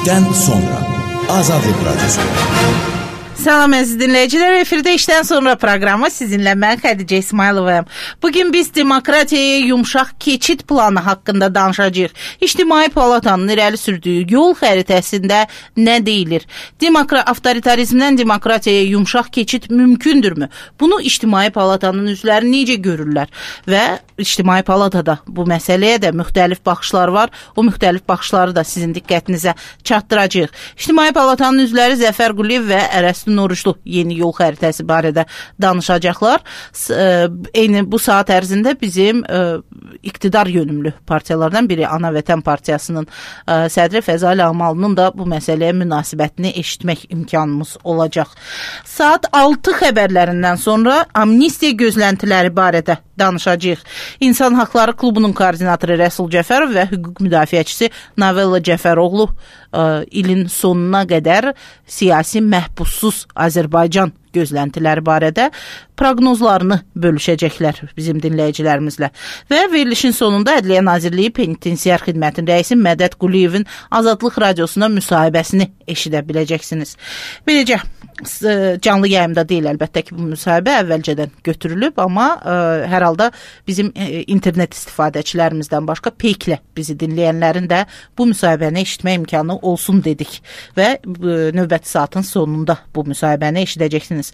İşdən sonra Azadlıq Radyosu. Salam əziz dinləyicilər, efirdə işdən sonra proqramı sizinlə mən Xədicə İsmayılovayam. Bugün biz demokratiyaya yumşaq keçid planı haqqında danışacağıq. İctimai Palatanın irəli sürdüyü yol xəritəsində nə deyilir? Avtoritarizmdən demokratiyaya yumşaq keçid mümkündürmü? Bunu İctimai Palatanın üzvləri necə görürlər? Və İctimai Palatada bu məsələyə də müxtəlif baxışlar var. O müxtəlif baxışları da sizin diqqətinizə çatdıracağıq. İctimai Palatanın üzvləri Zəfər Quliyev və Ərəstun Oruclu yeni yol xəritəsi barədə danışacaqlar. Eyni bu saat ərzində bizim iqtidar yönümlü partiyalardan biri Ana Vətən Partiyasının sədri Fəzail Ağmalının da bu məsələyə münasibətini eşitmək imkanımız olacaq. Saat 6 xəbərlərindən sonra amnistiya gözləntiləri barədə danışacağıq. İnsan Haqları Klubunun koordinatoru Rəsul Cəfərov və hüquq müdafiəçisi Novella Cəfəroğlu ilin sonuna qədər siyasi məhbussuz Azərbaycan gözləntiləri barədə proqnozlarını bölüşəcəklər bizim dinləyicilərimizlə. Və verilişin sonunda Ədliyyə Nazirliyi Penitensiar Xidmətin rəisi Mədəd Quliyevin Azadlıq Radiosuna müsahibəsini eşidə biləcəksiniz. Beləcə, canlı yayımda deyil əlbəttə ki, bu müsahibə əvvəlcədən götürülüb, amma hər halda bizim internet istifadəçilərimizdən başqa peyklə bizi dinləyənlərin də bu müsahibəni eşitmə imkanı olsun dedik və növbəti saatın sonunda bu müsahibəni eşidəcəksiniz.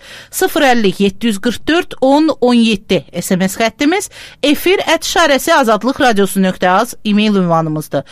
050-744-10-17 SMS xəttimiz, efir@azadlıqradiosu.az e-mail ünvanımızdır.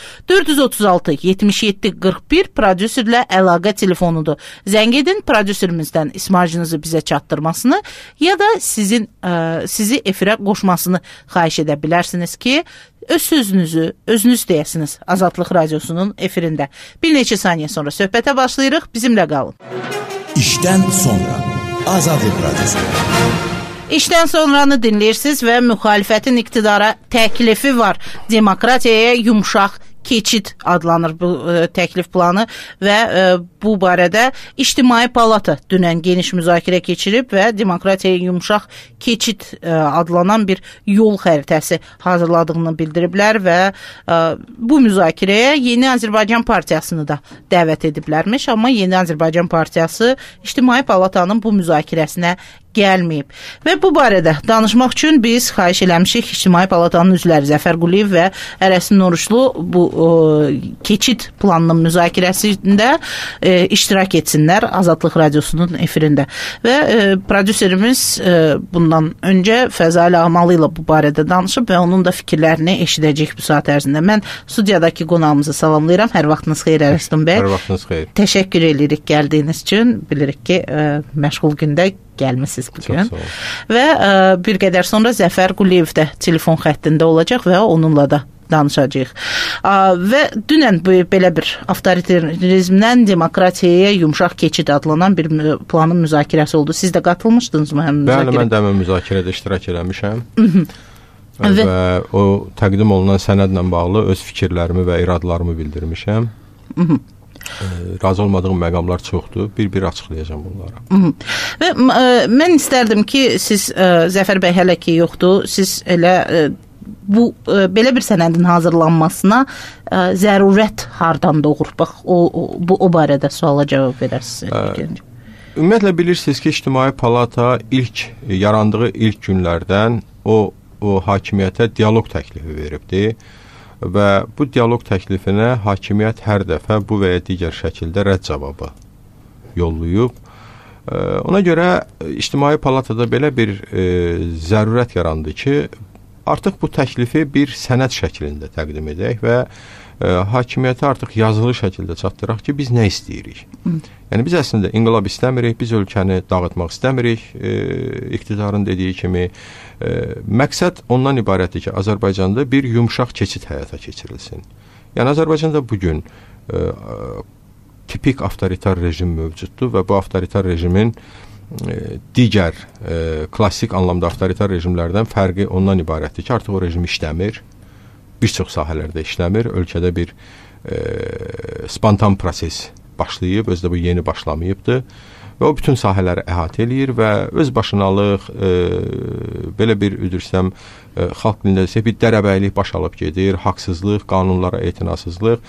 436-77-41 prodüserlə əlaqə telefonudur. Zəng edin, prodüserimizdən ismarcınızı bizə çatdırmasını ya da sizi efirə qoşmasını xahiş edə bilərsiniz ki, öz sözünüzü özünüz deyəsiniz Azadlıq Radiosunun efirində. Bir neçə saniyə sonra söhbətə başlayırıq, bizimlə qalın. İşdən sonra Azadlıq Radiosu. İşdən sonranı dinləyirsiniz və müxalifətin iqtidara təklifi var. Demokratiyaya yumşaq keçid adlanır bu təklif planı və bu barədə İctimai Palata dünən geniş müzakirə keçirib və demokratiyaya yumşaq keçid adlanan bir yol xəritəsi hazırladığını bildiriblər və bu müzakirəyə Yeni Azərbaycan Partiyasını da dəvət ediblərmiş, amma Yeni Azərbaycan Partiyası İctimai Palatanın bu müzakirəsinə gəlməyib. Və bu barədə danışmaq üçün biz xahiş eləmişik İctimai Palatanın üzvləri Zəfər Quliyev və Ərəstun Oruclu bu keçid planının müzakirəsində iştirak etsinlər Azadlıq Radiosunun efirində. Və prodüserimiz bundan öncə Fəzail Ağmalı ilə bu barədə danışıb və onun da fikirlərini eşidəcək bu saat ərzində. Mən studiyadakı qonağımızı salamlayıram. Hər vaxtınız xeyir Ərəstun bəy. Hər vaxtınız xeyir. Təşəkkür edirik gəldiyiniz üçün. Bilirik ki, məşğul gündə gəlmisiniz bugün. Və bir qədər sonra Zəfər Quliyev də telefon xəttində olacaq və onunla da danışacağıq. Və dünən belə bir avtoritarizmdən demokratiyaya yumşaq keçid adlanan bir planın müzakirəsi oldu. Siz də qatılmışdınızmı həmin müzakirəyə? Bəli, mən də həmin müzakirədə iştirak eləmişəm. Və o təqdim olunan sənədlə bağlı öz fikirlərimi və iradlarımı bildirmişəm. Razı olmadığım məqamlar çoxdur. Bir-bir açıqlayacağım bunları. Və mən istərdim ki, siz Zəfər bəy hələ ki yoxdur, siz elə bu belə bir sənədin hazırlanmasına zərurət hardan doğur? Bax, o barədə suala cavab verərsiniz. Ümumiyyətlə bilirsiniz ki, İctimai Palata yarandığı ilk günlərdən o hakimiyyətə dialoq təklifi veribdi. Və bu dialoq təklifinə hakimiyyət hər dəfə bu və ya digər şəkildə rədd cavabı yollayıb. Ona görə İctimai Palatada belə bir zərurət yarandı ki, artıq bu təklifi bir sənəd şəklində təqdim edək və hakimiyyətə artıq yazılı şəkildə çatdıraq ki, biz nə istəyirik? Yəni biz əslində inqilab istəmirik, biz ölkəni dağıtmaq istəmirik, iqtidarın dediyi kimi. Məqsəd ondan ibarətdir ki, Azərbaycanda bir yumşaq keçid həyata keçirilsin. Yəni Azərbaycanda bugün tipik avtoritar rejim mövcuddur və bu avtoritar rejimin digər klassik anlamda avtoritar rejimlərdən fərqi ondan ibarətdir ki, artıq o rejim işləmir, bir çox sahələrdə işləmir, ölkədə bir spontan proses başlayıb, özdə bu yeni başlamayıbdır və o bütün sahələri əhatə eləyir və öz başınalıq, belə bir üdürsəm, xalq dilində desək, bir dərəbəylik baş alıb gedir, haqsızlıq, qanunlara etinasızlıq.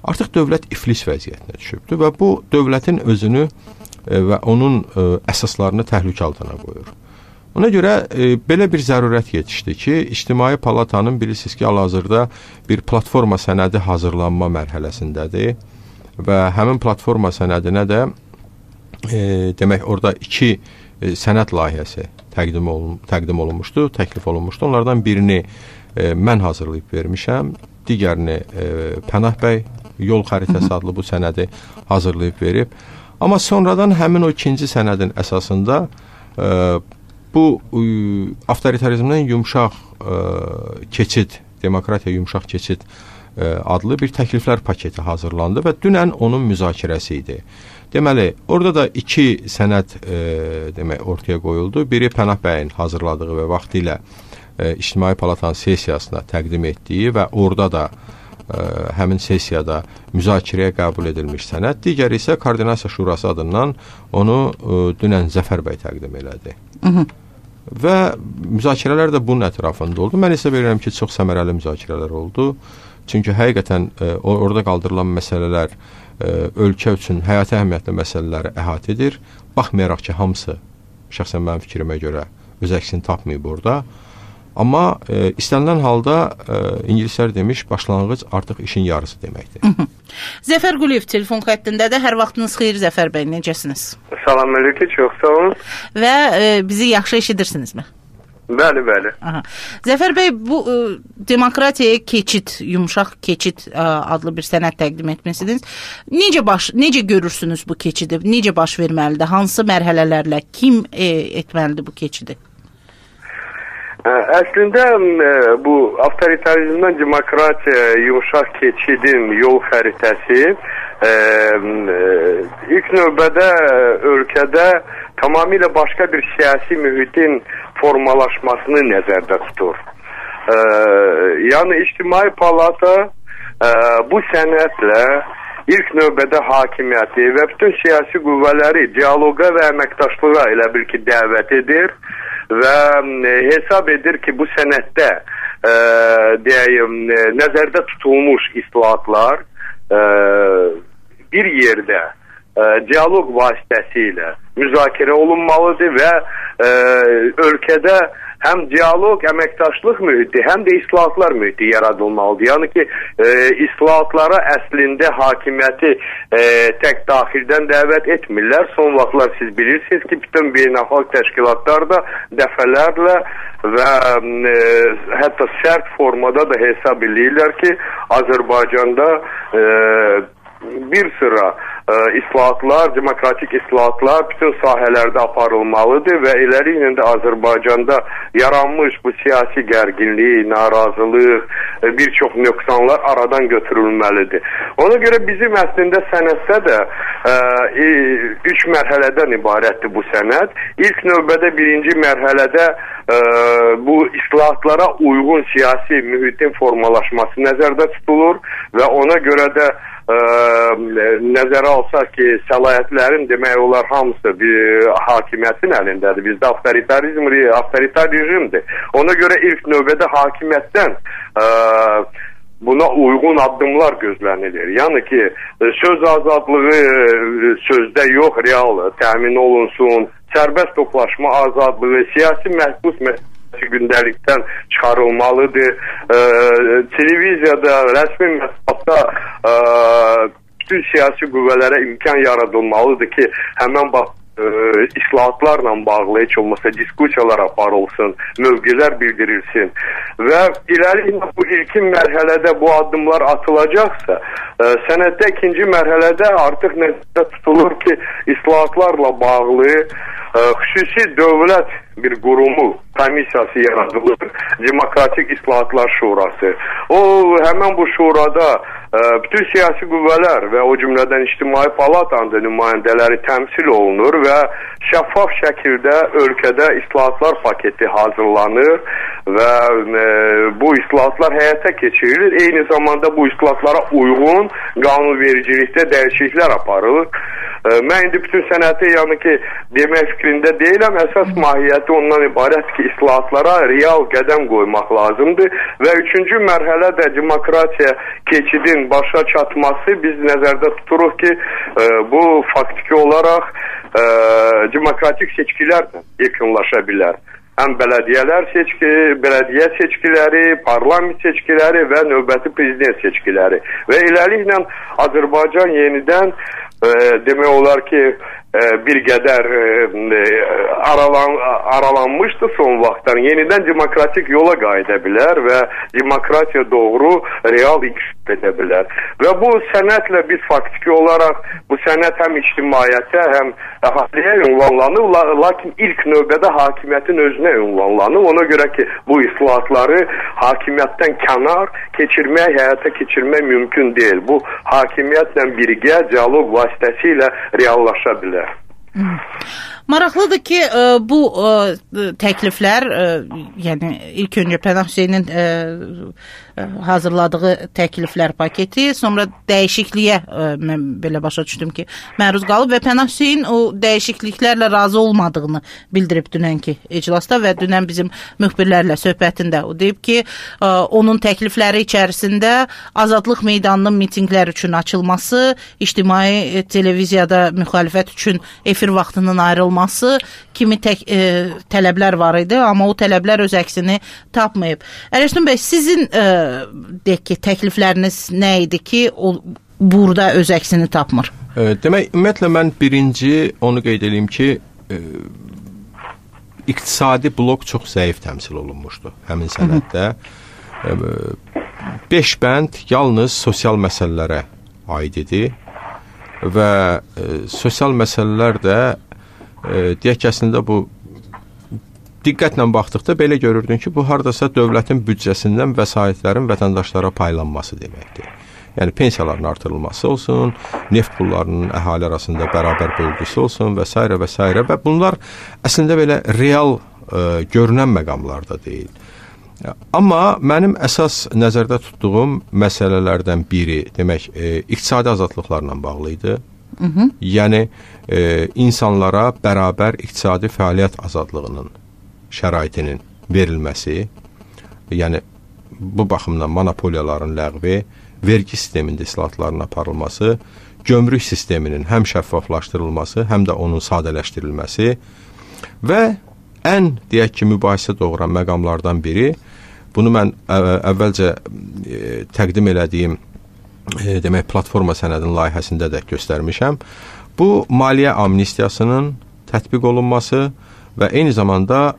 artıq dövlət iflis vəziyyətinə düşübdür və bu dövlətin özünü və onun əsaslarını təhlükə altına qoyur. Ona görə belə bir zərurət yetişdi ki, İctimai Palatanın bilirsiniz ki, hal-hazırda bir platforma sənədi hazırlanma mərhələsindədir və həmin platforma sənədinə də demək orada 2 sənəd layihəsi təqdim olunmuşdu, təklif olunmuşdu. Onlardan birini mən hazırlayıb vermişəm, digərini Pənah bəy yol xəritəsi adlı bu sənədi hazırlayıb verib. Amma sonradan həmin o ikinci sənədin əsasında bu avtoritarizmdən yumşaq keçid, demokratiya yumşaq keçid adlı bir təkliflər paketi hazırlandı və dünən onun müzakirəsi idi. Deməli, orada da 2 sənəd demək ortaya qoyuldu. Biri Pənah bəyin hazırladığı və vaxtilə İctimai Palatanın sessiyasına təqdim etdiyi və orada da həmin sessiyada müzakirəyə qəbul edilmiş sənəd. Digəri isə Koordinasiya Şurası adından onu dünən Zəfər bəy təqdim elədi. Və müzakirələr də bunun ətrafında oldu. Mən isə verirəm ki, çox səmərəli müzakirələr oldu. Çünki həqiqətən orada qaldırılan məsələlər ölkə üçün həyati əhəmiyyətli məsələləri əhatə edir. Baxmayaraq ki, hamısı şəxsən mənim fikrimə görə öz əksini tapmayıb orada. Amma istənilən halda ingilislər demiş, başlanğıc artıq işin yarısı deməkdir. Zəfər Quliyev telefon xəttindədir. Hər vaxtınız xeyir Zəfər bəy, necəsiniz? Salam əleykum, çox sağ olun. Və bizi yaxşı eşidirsinizmi? Bəli, bəli. Aha. Zəfər bəy, bu demokratiyaya keçid, yumşaq keçid adlı bir sənəd təqdim etmisiniz. Necə görürsünüz bu keçidi? Necə baş verməlidir? Hansı mərhələlərlə kim etməlidir bu keçidi? Əslində bu avtoritarizmdən demokratiya yumşaq keçidin yol xəritəsi ilk növbədə ölkədə tamamilə başqa bir siyasi mühitin formalaşmasını nəzərdə tutur. Yəni İctimai Palata bu sənədlə ilk növbədə hakimiyyəti və bütün siyasi qüvvələri dialoqa və əməkdaşlığa elə bil ki dəvət edir və hesab edir ki, bu sənəddə deyəyim, nəzərdə tutulmuş islahatlar bir yerdə dialoq vasitəsilə müzakirə olunmalıdır və ölkədə həm dialoq, əməkdaşlıq mühiti, həm də islahatlar mühiti yaradılmalıdır. Yəni ki, islahatlara əslində hakimiyyəti tək daxildən dəvət etmirlər. Son vaxtlar siz bilirsiniz ki, bütün beynəlxalq təşkilatlar da dəfələrlə və hətta sərt formada da hesab edirlər ki, Azərbaycanda bir sıra islahatlar, demokratik islahatlar bütün sahələrdə aparılmalıdır və eləliklə də Azərbaycanda yaranmış bu siyasi gərginlik, narazılıq, bir çox nöqsanlar aradan götürülməlidir. Ona görə bizim əslində sənəddə də 3 mərhələdən ibarətdir bu sənəd. İlk növbədə birinci mərhələdə bu islahatlara uyğun siyasi mühitin formalaşması nəzərdə tutulur və ona görə də nəzərə alsaq ki, səlahiyyətlərin demək olar hamısı hakimiyyətin əlindədir. Bizdə avtoritar rejimdir. Ona görə ilk növbədə hakimiyyətdən buna uyğun addımlar gözlənilir. Yəni ki, söz azadlığı sözdə yox, real təmin olunsun, sərbəst toplaşma azadlığı, siyasi məhbus gündəlikdən çıxarılmalıdır. Televiziyada, rəsmi mətbuatda bütün siyasi qüvvələrə imkan yaradılmalıdır ki, həmən islahatlarla bağlı heç olmasa diskusiyalar aparılsın, mövqelər bildirilsin və irəli bu ilkin mərhələdə bu addımlar atılacaqsa, sənəddə ikinci mərhələdə artıq nəzərdə tutulur ki, islahatlarla bağlı xüsusi dövlət bir qurumu, komissiyası yaradılır, Demokratik İslahatlar Şurası. O, həmən bu şurada bütün siyasi qüvvələr və o cümlədən İctimai Palatanın nümayəndələri təmsil olunur və şəffaf şəkildə ölkədə islahatlar paketi hazırlanır və bu islahatlar həyata keçirilir. Eyni zamanda bu islahatlara uyğun qanunvericilikdə dəyişikliklər aparılır. mən indi bütün sənəti yəni ki, demək fikrində deyiləm. Əsas mahiyyəti ondan ibarət ki, islahatlara real qədəm qoymaq lazımdır və 3-cü mərhələ də demokratiya keçidin başa çatması. Biz nəzərdə tuturuq ki, bu faktiki olaraq demokratik seçkilərlə yekunlaşa bilər. Həm bələdiyyə seçkiləri, parlament seçkiləri və növbəti prezident seçkiləri. Və eləliklə Azərbaycan yenidən demək olar ki, bir qədər aralanmışdı son vaxtdan. Yenidən demokratik yola qayıda bilər və demokratiya doğru real inkişaf edə bilər. Və bu sənətlə biz faktiki olaraq bu sənət həm ictimaiyyətə, həm əhaliyə ünvanlanır, lakin ilk növbədə hakimiyyətin özünə ünvanlanır. Ona görə ki, bu islahatları hakimiyyətdən kənar keçirmək, həyata keçirmək mümkün deyil. Bu hakimiyyətlə birgə dialoq vasitəsilə reallaşa bilər. Maraqlıdır ki, bu təkliflər, yəni ilk öncə Pənah Hüseynin hazırladığı təkliflər paketi, sonra dəyişikliyə mən belə başa düşdüm ki, məruz qalıb və Pənah Hüseyn o dəyişikliklərlə razı olmadığını bildirib dünənki iclasda və dünən bizim müxbirlərlə söhbətində o deyib ki, onun təklifləri içərisində Azadlıq meydanının mitinqlər üçün açılması, ictimai televiziyada müxalifət üçün efir vaxtının ayrılması kimi tələblər var idi, amma o tələblər öz əksini tapmayıb. Ələşdin bəy, sizin təklifləriniz nə idi ki, o burada öz əksini tapmır? Demək, ümumiyyətlə mən birinci onu qeyd edeyim ki, iqtisadi blok çox zəif təmsil olunmuşdu həmin sənəddə. 5 bənd yalnız sosial məsələlərə aid idi və sosial məsələlər də deyək ki, əslində bu diqqətlə baxdıqda belə görürdün ki, bu hardasa dövlətin büdcəsindən vəsaitlərin vətəndaşlara paylanması deməkdir. Yəni pensiyaların artırılması olsun, neft pullarının əhali arasında bərabər bölgüsü olsun və s. və s. və bunlar əslində belə real görünən məqamlarda deyil. Amma mənim əsas nəzərdə tutduğum məsələlərdən biri, demək, iqtisadi azadlıqlarla bağlı idi. Yəni, insanlara bərabər iqtisadi fəaliyyət azadlığının şəraitinin verilməsi, yəni bu baxımdan monopoliyaların ləğvi, vergi sistemində islahatların aparılması, gömrük sisteminin həm şəffaflaşdırılması, həm də onun sadələşdirilməsi və ən, deyək ki, mübahisə doğuran məqamlardan biri, bunu mən əvvəlcə təqdim elədiyim demək, platforma sənədinin layihəsində də göstərmişəm. Bu, maliyyə amnistiyasının tətbiq olunması və eyni zamanda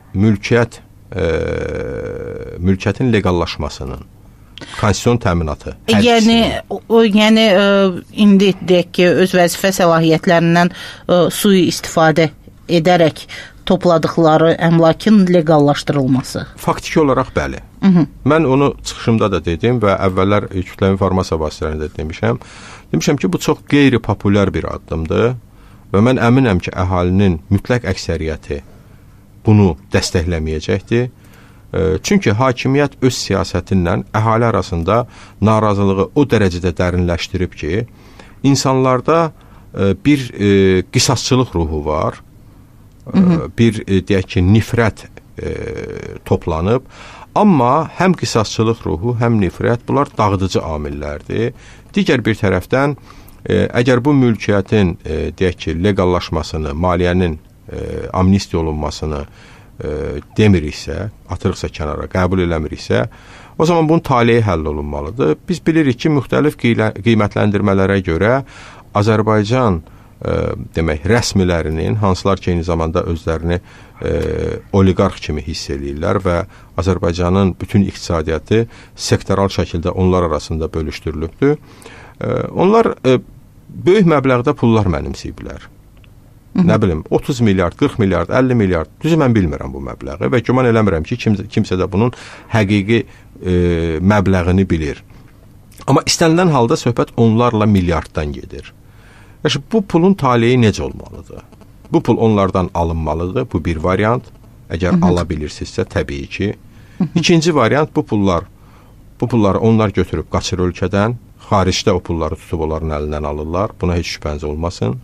mülkiyyətin legallaşmasının, konstitusiyon təminatı. Yəni indi deyək ki, öz vəzifə səlahiyyətlərindən sui-istifadə edərək topladıqları əmlakın legallaşdırılması. Faktiki olaraq bəli. Mən onu çıxışımda da dedim və əvvəllər kütləvi informasiya vasitələrində demişəm. Demişəm ki, bu çox qeyri-populyar bir addımdır və mən əminəm ki, əhalinin mütləq əksəriyyəti bunu dəstəkləməyəcəkdir. Çünki hakimiyyət öz siyasətindən əhali arasında narazılığı o dərəcədə dərinləşdirib ki, insanlarda bir qisasçılıq ruhu var, bir deyək ki, nifrət toplanıb, amma həm qisasçılıq ruhu, həm nifrət, bunlar dağıdıcı amillərdir. Digər bir tərəfdən, əgər bu mülkiyyətin deyək ki, legallaşmasını, maliyyənin amnistiya olunmasını demiriksə, atırıqsa kənara, qəbul eləmiriksə, o zaman bunun taleyi həll olunmalıdır. Biz bilirik ki, müxtəlif qiymətləndirmələrə görə Azərbaycan demək, rəsmilərinin, hansılar ki, eyni zamanda özlərini oliqarx kimi hiss edirlər və Azərbaycanın bütün iqtisadiyyatı sektoral şəkildə onlar arasında bölüşdürülübdür. Onlar böyük məbləğdə pullar mənimsəyiblər. Nə bilim, 30 milyard, 40 milyard, 50 milyard, düzü mən bilmirəm bu məbləği və güman eləmirəm ki, kimsə də bunun həqiqi məbləğini bilir. Amma istənilən halda söhbət onlarla milyarddan gedir. Bu pulun taleyi necə olmalıdır? Bu pul onlardan alınmalıdır, bu bir variant. Əgər ala bilirsinizsə, təbii ki. İkinci variant, bu pulları onlar götürüb qaçır ölkədən, xaricdə o pulları tutub onların əlindən alırlar, buna heç şübhəniz olmasın.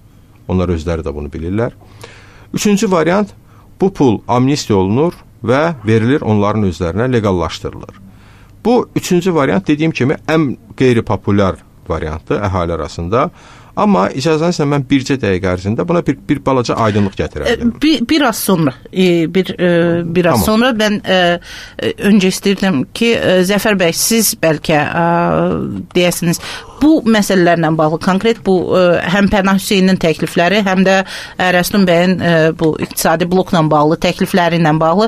Onlar özləri də bunu bilirlər. Üçüncü variant, bu pul amnistiya olunur və verilir onların özlərinə, legallaşdırılır. Bu üçüncü variant dediyim kimi ən qeyri-populyar variantdır əhali arasında. Amma icazənizlə mən bircə dəqiqə ərzində buna bir balaca aydınlıq gətirərdim. Biraz sonra, biraz sonra mən öncə istəyirdim ki, Zəfər bəy, siz bəlkə deyəsiniz, bu məsələlərlə bağlı konkret bu həm Pənah Hüseynin təklifləri, həm də Ərəstun bəyin bu iqtisadi blokla bağlı təklifləri ilə bağlı,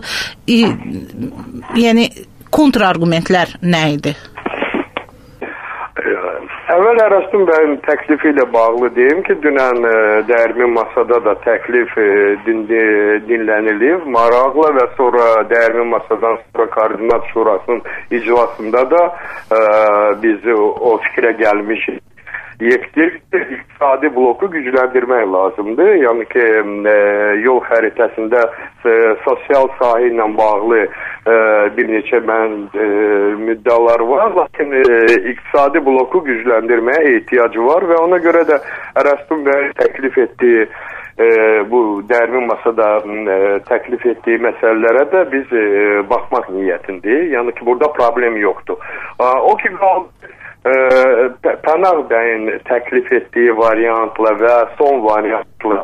yəni kontrargumentlər nə idi? Əvvəl Ərəstun bəyin təklifi ilə bağlı deyim ki, dünən dəyirmi masada da təklif dinlənilib, maraqla və sonra dəyirmi masadan sonra Koordinat Şurasının iclasında da biz o fikrə gəlmişik. İqtisadi bloku gücləndirmək lazımdır. Yəni ki, yol xəritəsində sosial sahə ilə bağlı bir neçə müddəalar var, lakin iqtisadi bloku gücləndirməyə ehtiyacı var və ona görə də Ərəstun bəy təklif etdiyi bu dəyirmi masada təklif etdiyi məsələlərə də biz baxmaq niyyətindəyik. Yəni ki, burada problem yoxdur. O ki, Pənah bəyin təklif etdiyi variantla və son variantla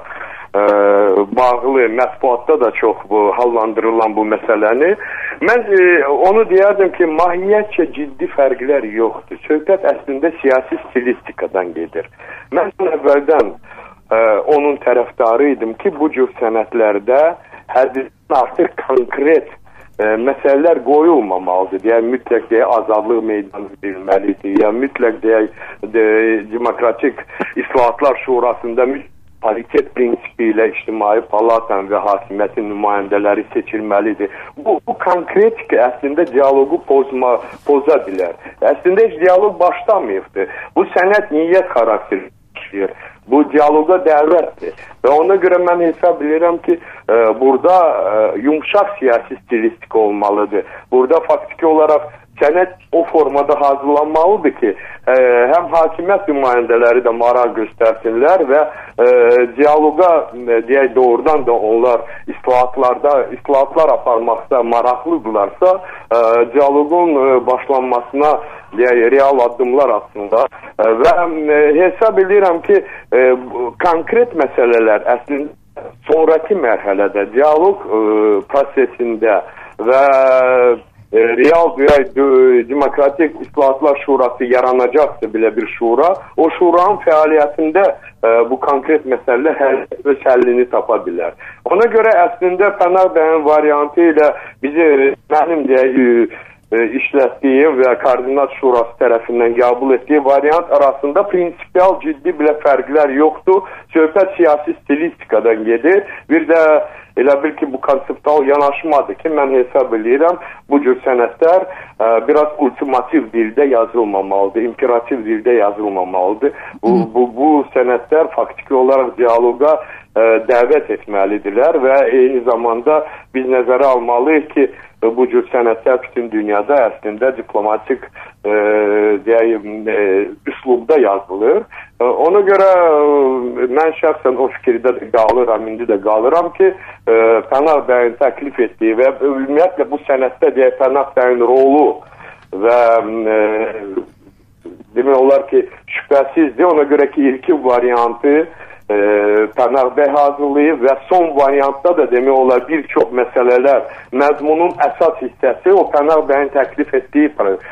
bağlı mətbuatda da çox hallandırılan bu məsələni. Mən onu deyərdim ki, mahiyyətcə ciddi fərqlər yoxdur. Söhbət əslində siyasi stilistikadan gedir. Mən əvvəldən onun tərəfdarı idim ki, bu cür sənədlərdə həddindən artıq konkret məsələlər qoyulmamalıdır. Yəni, mütləq deyək, azadlıq meydanı verilməlidir. Yəni, mütləq deyək, Demokratik İslahatlar Şurasında paritet prinsipi ilə ictimai palatan və hakimiyyətin nümayəndələri seçilməlidir. Bu konkretik əslində dialogu poza bilər. Əslində heç dialoq başlamayıbdır. Bu sənəd niyyət xarakteri daşıyır. Bu dialoqa dəvətdir. Və ona görə mən hesab edirəm ki, burada yumşaq siyasi stilistika olmalıdır. Burada faktiki olaraq sənəd o formada hazırlanmalıdır ki, həm hakimiyyət nümayəndələri də maraq göstərsinlər və dialoqa deyək, doğrudan da onlar islahatlar aparmaqda maraqlıdırlarsa, dialoqun başlanmasına deyək, real addımlar aslında və hesab edirəm ki, konkret məsələlər əslində sonraki mərhələdə dialoq prosesində və real Demokratik İslahatlar Şurası yaranacaqsa belə bir şura, o şuranın fəaliyyətində bu konkret məsələlər öz həllini tapa bilər. Ona görə əslində Pənah bəyin variantı ilə mənim deyək, işlətdiyim və Koordinat Şurası tərəfindən qəbul etdiyi variant arasında prinsipial ciddi belə fərqlər yoxdur. Söhbət siyasi stilistikadan gedir. Bir də elə bil ki, bu konseptual yanaşmadır ki, mən hesab edirəm, bu cür sənədlər biraz ultimativ dildə yazılmamalıdır, imperativ dildə yazılmamalıdır. Bu sənədlər faktiki olaraq dialoqa dəvət etməlidirlər və eyni zamanda biz nəzərə almalıyıq ki, bu cür sənədlər bütün dünyada əslində diplomatik üslubda yazılır. Ona görə mən şəxsən o fikirdə də qalıram, indi də qalıram ki, Pənah bəyin təklif etdiyi və ümumiyyətlə bu sənəddə deyək, Pənah bəyin rolu və demək olar ki, şübhəsizdir. Ona görə ki, ilkin variantı Pənah bəy hazırlayıb və son variantda da demək olar bir çox məsələlər məzmunun əsas hissəsi o Pənah bəyin təklif etdiyi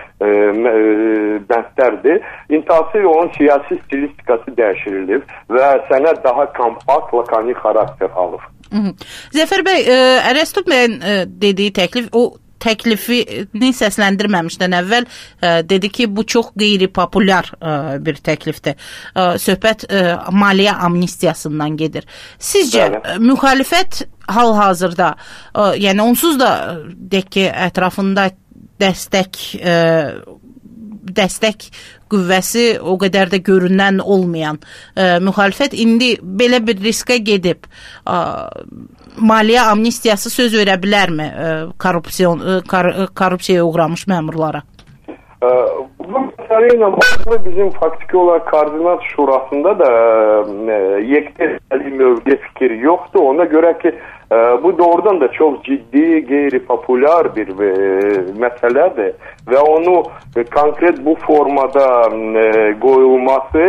bəndlərdir. İntihası onun siyasi stilistikası dəyişirilib və sənəd daha kompakt, lakanik xarakter alır. Zəfər bəy, Ərəstun bəyin dediyi təklif, o təklifini səsləndirməmişdən əvvəl dedi ki, bu çox qeyri-populyar bir təklifdir. Söhbət maliyyə amnistiyasından gedir. Sizcə, müxalifət hal-hazırda, yəni onsuz da deyək ki, ətrafında dəstək qüvvəsi o qədər də görünən olmayan müxalifət indi belə bir riskə gedib maliyyə amnistiyası söz verə bilərmi korrupsiyaya uğramış məmurlara? Bu məsələ ilə bağlı bizim faktiki olaraq Koordinat Şurasında da yekdəstəli mövqe fikir yoxdur. Ona görə ki, bu doğrudan da çox ciddi, qeyri-populyar bir məsələdir və onu konkret bu formada qoyulması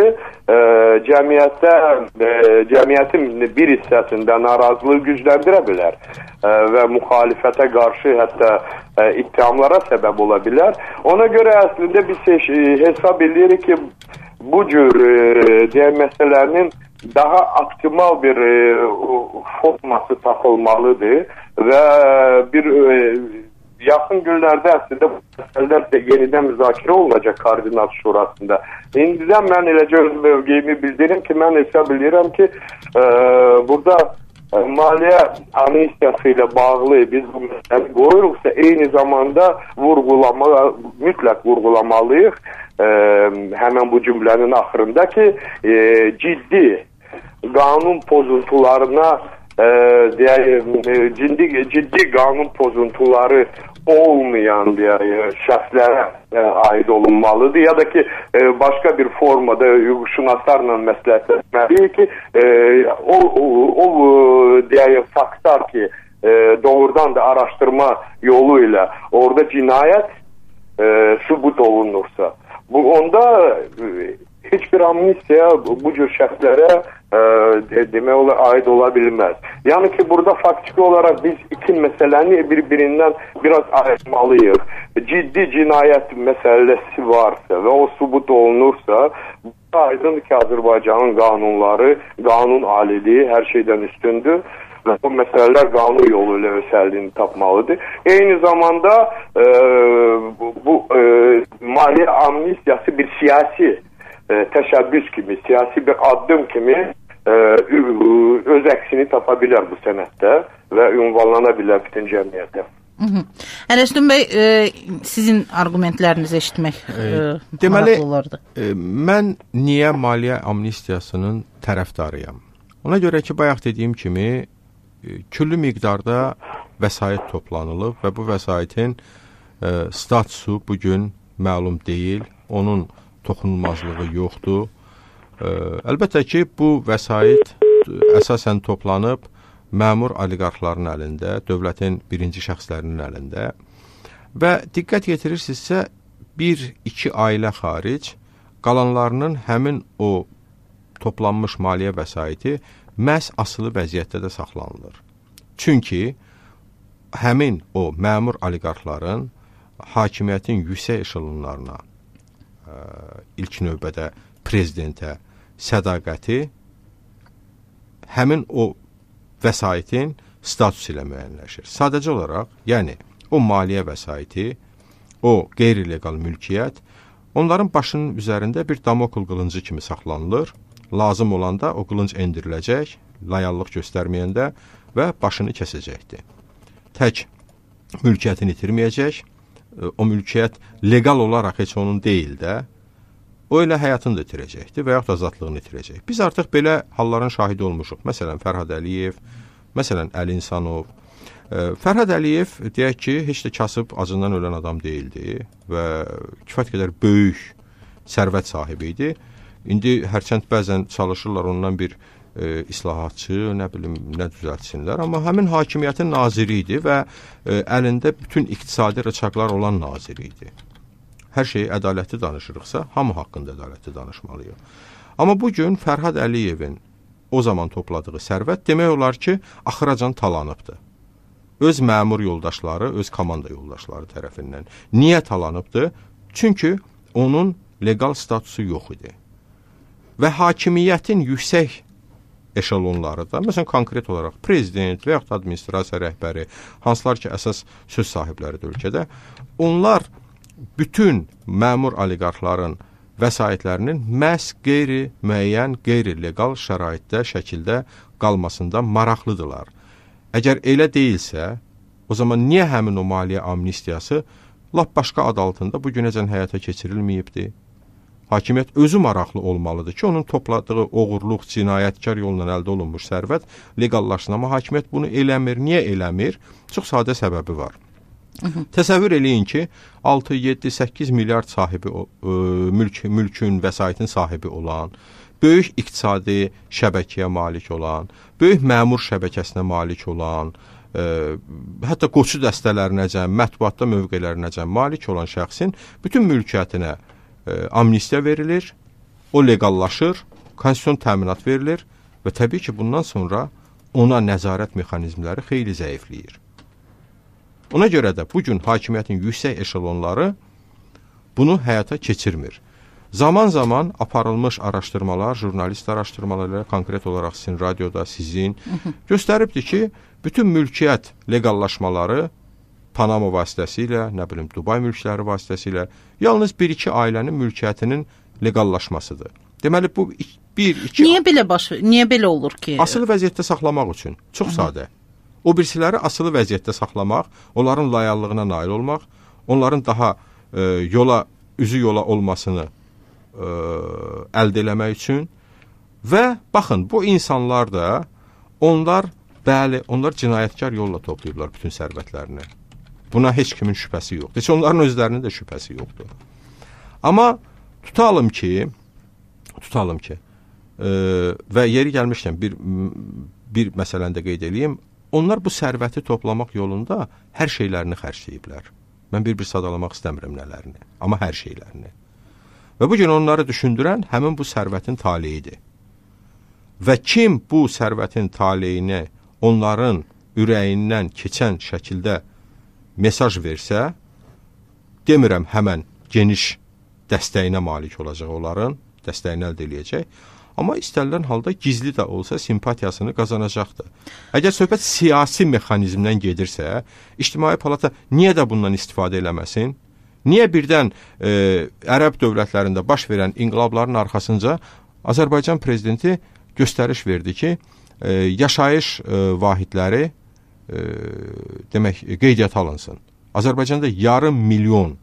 cəmiyyətin bir hissəsində narazılığı gücləndirə bilər və müxalifətə qarşı hətta ittihamlara səbəb ola bilər. Ona görə əslində biz hesab edirik ki, bu cür məsələlərinin daha optimal bir forması tapılmalıdır və bir yaxın günlərdə əslində bu məsələlər də yenidən müzakirə olunacaq Koordinat Şurasında. İndidən mən eləcə öz mövqeyimi bildirim ki, mən hesab edirəm ki, burada maliyyə amnistiyası ilə bağlı biz bu məsələni qoyuruqsa, eyni zamanda mütləq vurğulamalıyıq həmən bu cümlənin axırında ki, ciddi qanun pozuntularına ciddi qanun pozuntuları olmayan şəxslərə aid olunmalıdır ya da ki başqa bir formada hüquqşünaslarla məsləhətlənməliyik ki o faktlar ki doğrudan da araşdırma yolu ilə orada cinayət sübut olunursa onda heç bir amnistiya bu cür şəxslərə demək olar aid ola bilməz. Yəni ki, burada faktiki olaraq biz iki məsələni bir-birindən biraz ayırmalıyıq. Ciddi cinayət məsələsi varsa və o sübut olunursa, aydındır ki, Azərbaycanın qanunları, qanun aliliyi hər şeydən üstündür və bu məsələlər qanun yolu ilə öz həllini tapmalıdır. Eyni zamanda bu maliyyə amnistiyası bir siyasi təşəbbüs kimi, siyasi bir addım kimi öz əksini tapa bilər bu sənətdə və ünvanlana bilər bütün cəmiyyətdə. Ələsdin bəy, sizin argumentlərinizi eşitmək deməli, olardı. Mən niyə maliyyə amnistiyasının tərəfdarıyam? Ona görə ki, bayaq dediyim kimi, küllü miqdarda vəsait toplanılıb və bu vəsaitin statusu bugün məlum deyil, onun toxunulmazlığı yoxdur. Əlbəttə ki, bu vəsait əsasən toplanıb məmur oliqarxların əlində, dövlətin birinci şəxslərinin əlində və diqqət yetirirsinizsə, 1-2 ailə xaric qalanlarının həmin o toplanmış maliyyə vəsaiti məhz asılı vəziyyətdə də saxlanılır. Çünki həmin o məmur oliqarxların hakimiyyətin yüksək eşelonlarına, ilk növbədə prezidentə sədaqəti həmin o vəsaitin statusu ilə müəyyənləşir. Sadəcə olaraq, yəni o maliyyə vəsaiti, o qeyri-legal mülkiyyət onların başının üzərində bir damokl qılıncı kimi saxlanılır. Lazım olanda o qılınc endiriləcək, layallıq göstərməyəndə və başını kəsəcəkdir. Tək mülkiyyətini itirməyəcək, o mülkiyyət legal olaraq heç onun deyil də, o elə həyatını da itirəcəkdir və yaxud azadlığını itirəcək. Biz artıq belə halların şahidi olmuşuq. Məsələn, Fərhad Əliyev, məsələn, Əli İnsanov. Fərhad Əliyev, deyək ki, heç də kasıb acından ölən adam deyildi və kifayət qədər böyük sərvət sahibi idi. İndi hərçənd bəzən çalışırlar ondan bir islahatçı, nə bilim, nə düzəltsinlər. Amma həmin hakimiyyətin naziri idi və əlində bütün iqtisadi rıçaqlar olan naziri idi. Hər şeyi ədalətli danışırıqsa, hamı haqqında ədalətli danışmalıyıq. Amma bugün Fərhad Əliyevin o zaman topladığı sərvət demək olar ki, axıracan talanıbdır. Öz məmur yoldaşları, öz komanda yoldaşları tərəfindən. Niyə talanıbdır? Çünki onun legal statusu yox idi. Və hakimiyyətin yüksək eşelonları da, məsələn, konkret olaraq prezident və yaxud administrasiya rəhbəri, hansılar ki, əsas söz sahibləridir ölkədə, onlar bütün məmur oliqarxların vəsaitlərinin məhz qeyri-müəyyən, qeyri-legal şəraitdə, şəkildə qalmasında maraqlıdırlar. Əgər elə deyilsə, o zaman niyə həmin o maliyyə amnistiyası lap başqa ad altında bugünəcən həyata keçirilməyibdir? Hakimiyyət özü maraqlı olmalıdır ki, onun topladığı oğurluq, cinayətkar yolla əldə olunmuş sərvət legallaşsın. Amma hakimiyyət bunu eləmir. Niyə eləmir? Çox sadə səbəbi var. Təsəvvür eləyin ki, 6, 7, 8 milyard sahibi mülkün, vəsaitin sahibi olan, böyük iqtisadi şəbəkəyə malik olan, böyük məmur şəbəkəsinə malik olan, hətta qoçu dəstələrinəcən, mətbuatda mövqelərinəcən malik olan şəxsin bütün mülkiyyətinə amnistiya verilir, o legallaşır, konstitusion təminat verilir və təbii ki, bundan sonra ona nəzarət mexanizmləri xeyli zəifləyir. Ona görə də bugün hakimiyyətin yüksək eşelonları bunu həyata keçirmir. Zaman-zaman aparılmış araşdırmalar, jurnalist araşdırmaları, konkret olaraq sizin radioda, sizin göstəribdir ki, bütün mülkiyyət legallaşmaları Panama vasitəsilə, nə bilim, Dubay mülkləri vasitəsilə yalnız 1-2 ailənin mülkiyyətinin legallaşmasıdır. Deməli, bu 1-2... Niyə belə olur ki? Asılı vəziyyətdə saxlamaq üçün. Çox sadə. O birisiləri asılı vəziyyətdə saxlamaq, onların layallığına nail olmaq, onların daha üzü yola olmasını əldə eləmək üçün və baxın, bu insanlar da onlar cinayətkar yolla toplayıblar bütün sərvətlərini. Buna heç kimin şübhəsi yoxdur. Heç onların özlərinin də şübhəsi yoxdur. Amma tutalım ki və yeri gəlmişkən bir məsələni də qeyd edeyim, onlar bu sərvəti toplamaq yolunda hər şeylərini xərcləyiblər. Mən bir sadalamaq istəmirəm nələrini, amma hər şeylərini. Və bugün onları düşündürən həmin bu sərvətin taleyidir. Və kim bu sərvətin taleyini onların ürəyindən keçən şəkildə mesaj versə, demirəm həmən geniş dəstəyinə malik olacaq onların, dəstəyini əldə eləyəcək, amma istənilən halda gizli də olsa simpatiyasını qazanacaqdır. Əgər söhbət siyasi mexanizmdən gedirsə, İctimai Palata niyə də bundan istifadə eləməsin? Niyə birdən ərəb dövlətlərində baş verən inqilabların arxasınca Azərbaycan prezidenti göstəriş verdi ki, yaşayış vahidləri demək qeydiyyata alınsın. Azərbaycanda yarım milyon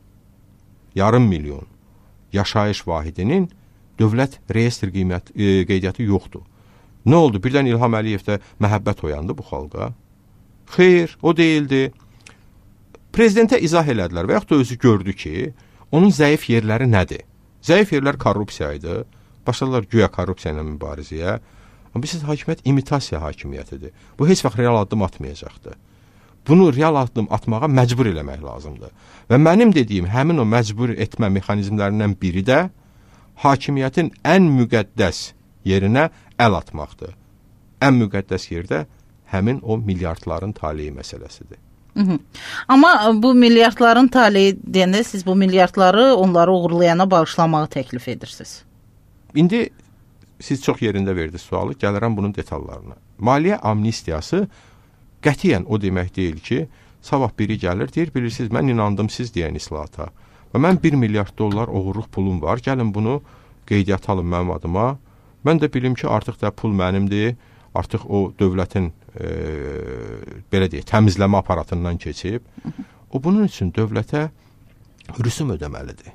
yaşayış vahidinin dövlət reyestr qeydiyyatı yoxdur. Nə oldu? Birdən İlham Əliyevdə məhəbbət oyandı bu xalqa. Xeyr, o deyildi. Prezidentə izah elədilər və yaxud da özü gördü ki, onun zəif yerləri nədir? Zəif yerlər korrupsiya idi. Başladılar güya korrupsiya ilə mübarizəyə. Amma biz hakimiyyət imitasiya hakimiyyətidir. Bu heç vaxt real addım atmayacaqdır. Bunu real addım atmağa məcbur eləmək lazımdır. Və mənim dediyim həmin o məcbur etmə mexanizmlərindən biri də hakimiyyətin ən müqəddəs yerinə əl atmaqdır. Ən müqəddəs yerdə həmin o milyardların taleyi məsələsidir. Amma bu milyardların taleyi deyəndə siz bu milyardları onları uğurlayana bağışlamağı təklif edirsiniz. İndi siz çox yerində verdiniz sualı, gəlirəm bunun detallarına. Maliyyə amnistiyası qətiyyən o demək deyil ki, sabah biri gəlir, deyir, bilirsiniz, mən inandım siz deyən islahata. Və mən 1 milyard dollar oğurluq pulum var, gəlin bunu qeydiyyata alın mənim adıma. Mən də bilim ki, artıq da pul mənimdir, artıq o dövlətin belə deyək, təmizləmə aparatından keçib. O bunun üçün dövlətə rüsum ödəməlidir.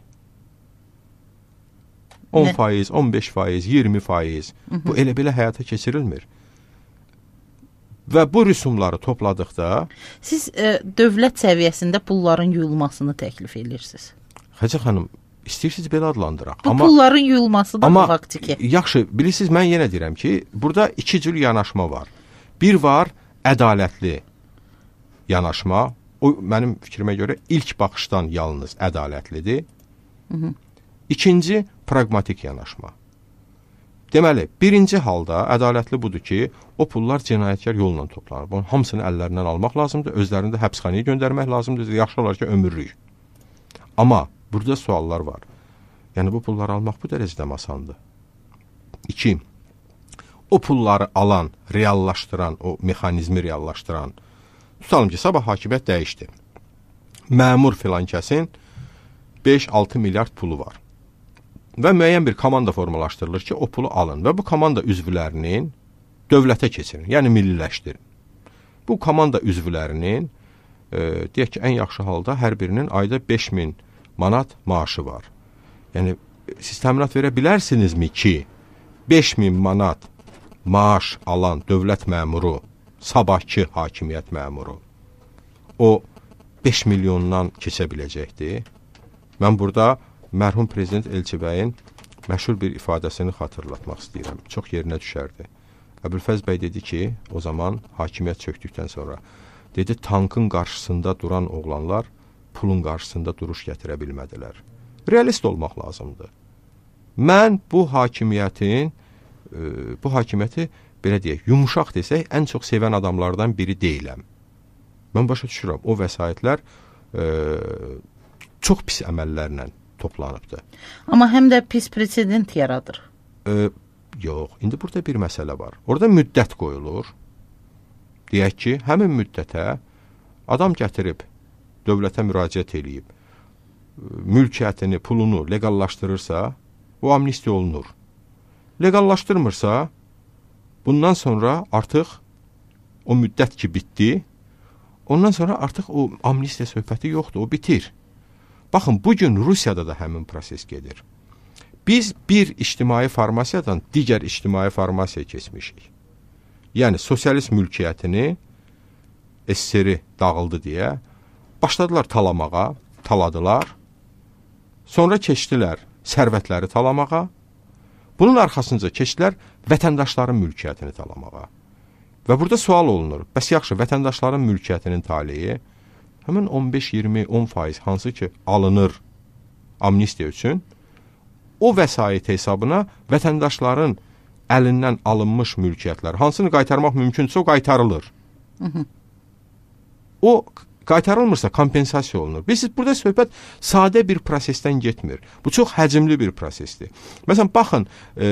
10%, 15%, 20%. Bu elə belə həyata keçirilmir. Və bu rüsumları topladıqda... Siz dövlət səviyyəsində pulların yuyulmasını təklif edirsiniz. Xəcə xanım, istəyirsiniz belə adlandıraq. Bu pulların yuyulması da faktiki. Yaxşı, bilirsiniz, mən yenə deyirəm ki, burada iki cür yanaşma var. Bir var, ədalətli yanaşma. O, mənim fikrimə görə ilk baxışdan yalnız ədalətlidir. İkinci, pragmatik yanaşma. Deməli, birinci halda ədalətli budur ki, o pullar cinayətkar yolla toplanır. Bunun hamısını əllərindən almaq lazımdır, özlərini də həbsxanaya göndərmək lazımdır, yaxşı olar ki, ömürlük. Amma burada suallar var. Yəni, bu pulları almaq bu dərəcədə asandır. 2. O pulları alan, reallaşdıran, o mexanizmi reallaşdıran, tutalım ki, sabah hakimiyyət dəyişdi. Məmur filan kəsin 5-6 milyard pulu var. Və müəyyən bir komanda formalaşdırılır ki, o pulu alın və bu komanda üzvlərinin dövlətə keçirin, yəni milliləşdirin. Bu komanda üzvlərinin, deyək ki, ən yaxşı halda hər birinin ayda 5.000 manat maaşı var. Yəni, siz təminat verə bilərsinizmi ki, 5.000 manat maaş alan dövlət məmuru, sabahki hakimiyyət məmuru, o 5 milyondan keçə biləcəkdi. Mən burada mərhum prezident Elçi bəyin məşhur bir ifadəsini xatırlatmaq istəyirəm. Çox yerinə düşərdi. Əbülfəz bəy dedi ki, o zaman hakimiyyət çökdükdən sonra, dedi, tankın qarşısında duran oğlanlar pulun qarşısında duruş gətirə bilmədilər. Realist olmaq lazımdır. Mən bu hakimiyyəti belə deyək, yumuşaq desək, ən çox sevən adamlardan biri deyiləm. Mən başa düşürəm, o vəsaitlər çox pis əməllərlə toplanıbdır. Amma həm də pis presedent yaradır. Yox, indi burada bir məsələ var. Orada müddət qoyulur. Deyək ki, həmin müddətə adam gətirib, dövlətə müraciət eləyib, mülkiyyətini, pulunu legallaşdırırsa, o amnistiya olunur. Legallaşdırmırsa, bundan sonra artıq o müddət ki bitdi, ondan sonra artıq o amnistiya söhbəti yoxdur, o bitir. Baxın, bugün Rusiyada da həmin proses gedir. Biz bir ictimai formasiyadan digər ictimai formasiyaya keçmişik. Yəni, sosialist mülkiyyətini, SSR-i dağıldı deyə, başladılar talamağa, taladılar, sonra keçdilər sərvətləri talamağa, bunun arxasınca keçdilər vətəndaşların mülkiyyətini talamağa. Və burada sual olunur, bəs yaxşı, vətəndaşların mülkiyyətinin taleyi, həmin 15-20-10% hansı ki alınır amnistiya üçün, o vəsait hesabına vətəndaşların əlindən alınmış mülkiyyətlər, hansını qaytarmaq mümkünsə o qaytarılır. O qaytarılmırsa kompensasiya olunur. Biz burada söhbət sadə bir prosesdən getmir. Bu çox həcmli bir prosesdir. Məsələn, baxın,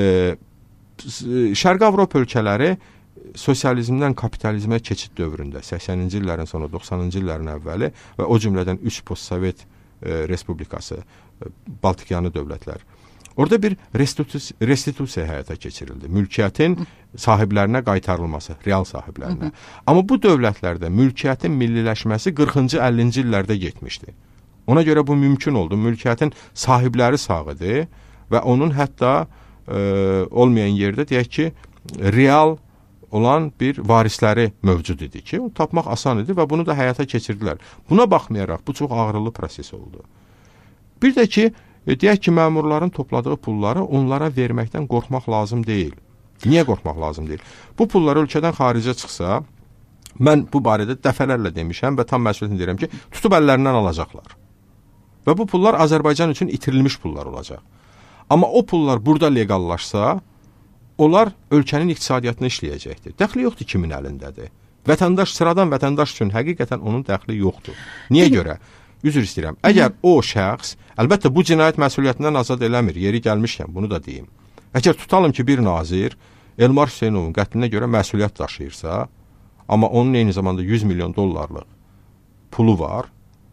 Şərqi Avropa ölkələri sosializmdən kapitalizmə keçid dövründə, 80-ci illərin sonu, 90-cı illərin əvvəli və o cümlədən 3 postsovet respublikası, Baltikyanı dövlətlər. Orada bir restitusiya həyata keçirildi. Mülkiyyətin sahiblərinə qaytarılması, real sahiblərinə. Amma bu dövlətlərdə mülkiyyətin milliləşməsi 40-cı, 50-ci illərdə getmişdi. Ona görə bu mümkün oldu. Mülkiyyətin sahibləri sağ idi və onun hətta olmayan yerdə deyək ki, real olan bir varisləri mövcud idi ki, onu tapmaq asan idi və bunu da həyata keçirdilər. Buna baxmayaraq, bu çox ağrılı proses oldu. Bir də ki, deyək ki, məmurların topladığı pulları onlara verməkdən qorxmaq lazım deyil. Niyə qorxmaq lazım deyil? Bu pullar ölkədən xaricə çıxsa, mən bu barədə dəfələrlə demişəm və tam məsuliyyətini deyirəm ki, tutub əllərindən alacaqlar. Və bu pullar Azərbaycan üçün itirilmiş pullar olacaq. Amma o pullar burada legallaşsa, onlar ölkənin iqtisadiyyatını işləyəcəkdir. Dəxli yoxdur kimin əlindədir. Vətəndaş, sıradan vətəndaş üçün həqiqətən onun dəxli yoxdur. Niyə görə? Üzr istəyirəm. Əgər o şəxs, əlbəttə bu cinayət məsuliyyətindən azad eləmir, yeri gəlmişkən bunu da deyim. Əgər tutalım ki, bir nazir Elmar Hüseynovun qətlinə görə məsuliyyət daşıyırsa, amma onun eyni zamanda 100 milyon dollarlıq pulu var,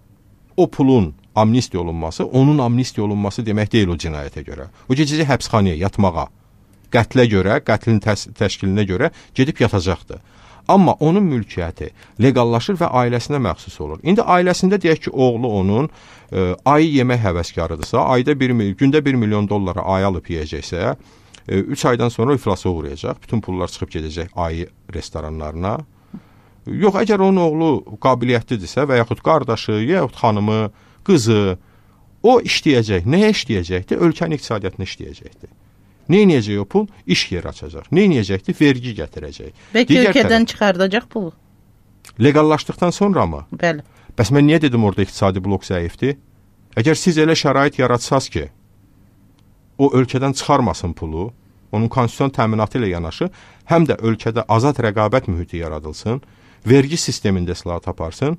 o pulun amnistiya olunması, onun amnistiya olunması demək deyil o cinayətə görə. O gecəcə həbsxanaya yatmağa, qətlə görə, qətlin təşkilinə görə gedib yatacaqdır. Amma onun mülkiyyəti legallaşır və ailəsinə məxsus olur. İndi ailəsində deyək ki, oğlu onun ayı yemək həvəskarıdırsa, gündə 1 milyon dollara ayı alıb yeyəcəksə, 3 aydan sonra iflasa uğrayacaq. Bütün pullar çıxıb gedəcək ayı restoranlarına. Yox, əgər onun oğlu qabiliyyətlidirsə və yaxud qardaşı, yaxud xanımı, qızı, o işləyəcək. Nəyə işləyəcəkdir? Ölkənin iqtisadiyyatını işləyəcəkdir. Nə edəcək o pul? İş yeri açacaq. Nə edəcəkdir? Vergi gətirəcək. Bəlkə ölkədən çıxardacaq pulu. Legallaşdıqdan sonra mı? Bəli. Bəs mən niyə dedim orada iqtisadi blok zəifdir? Əgər siz elə şərait yaratsaz ki, o ölkədən çıxarmasın pulu, onun konstitusiyon təminatı ilə yanaşı, həm də ölkədə azad rəqabət mühiti yaradılsın, vergi sistemində islahat aparsın,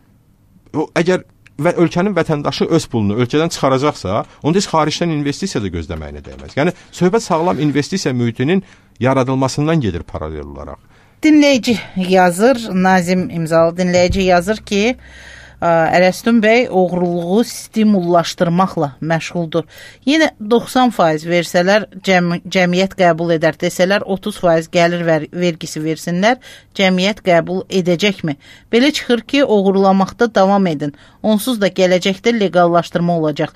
əgər və ölkənin vətəndaşı öz pulunu ölkədən çıxaracaqsa, onda heç xaricdən investisiya da gözləməyinə dəyməz. Yəni, söhbət sağlam investisiya mühitinin yaradılmasından gedir paralel olaraq. Dinləyici yazır, Nazim imzalı dinləyici yazır ki, Ərəstun bəy oğruluğu stimullaşdırmaqla məşğuldur. Yenə 90% versələr cəmiyyət qəbul edər, desələr 30% gəlir vergisi versinlər, cəmiyyət qəbul edəcəkmi? Belə çıxır ki, oğurlamaqda davam edin. Onsuz da gələcəkdə legallaşdırma olacaq.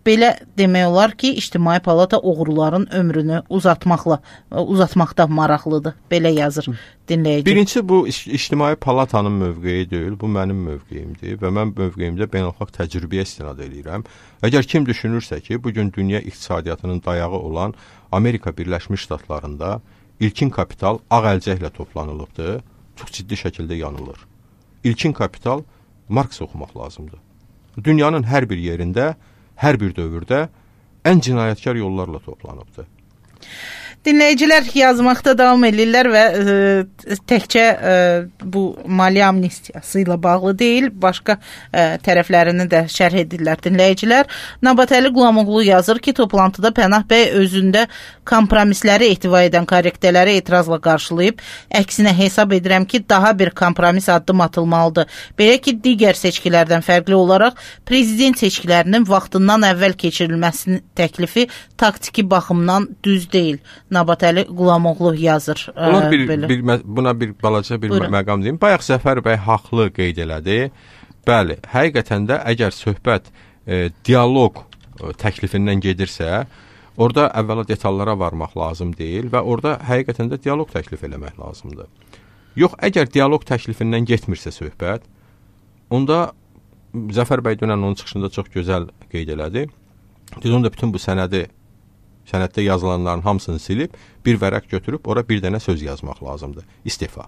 belə demək olar ki, İctimai Palata oğruların ömrünü uzatmaqda maraqlıdır. Belə yazır dinləyici. Birincisi, bu İctimai Palatanın mövqeyi deyil, bu mənim mövqeyimdir və mən mövqeyimdə beynəlxalq təcrübəyə istinad edirəm. Əgər kim düşünürsə ki, bugün dünya iqtisadiyyatının dayağı olan Amerika Birləşmiş Ştatlarında ilkin kapital ağ əlcəklə toplanılıbdır, çox ciddi şəkildə yanılır. İlkin kapital Marks oxumaq lazımdır. Dünyanın hər bir yerində, hər bir dövrdə ən cinayətkar yollarla toplanıbdır. Dinləyicilər yazmaqda davam edirlər və təkcə bu maliyyə amnistiyası ilə bağlı deyil, başqa tərəflərini də şərh edirlər dinləyicilər. Nabatəli Qulamoğlu yazır ki, toplantıda Pənah bəy özündə kompromisləri ehtiva edən korrektələri etirazla qarşılayıb, əksinə hesab edirəm ki, daha bir kompromis addım atılmalıdır. Belə ki, digər seçkilərdən fərqli olaraq prezident seçkilərinin vaxtından əvvəl keçirilməsinin təklifi taktiki baxımdan düz deyil. Nabatəli Qulamoğlu yazır. Buna bir balaca bir məqam deyim. Bayaq Zəfər bəy haqlı qeyd elədi. Bəli, həqiqətən də əgər söhbət dialoq təklifindən gedirsə, orada əvvəla detallara varmaq lazım deyil və orada həqiqətən də dialoq təklif eləmək lazımdır. Yox, əgər dialoq təklifindən getmirsə söhbət, onda Zəfər bəy dünən onun çıxışında çox gözəl qeyd elədi. Onda bütün bu sənəddə yazılanların hamısını silib, bir vərəq götürüb, ora bir dənə söz yazmaq lazımdır. İstifa.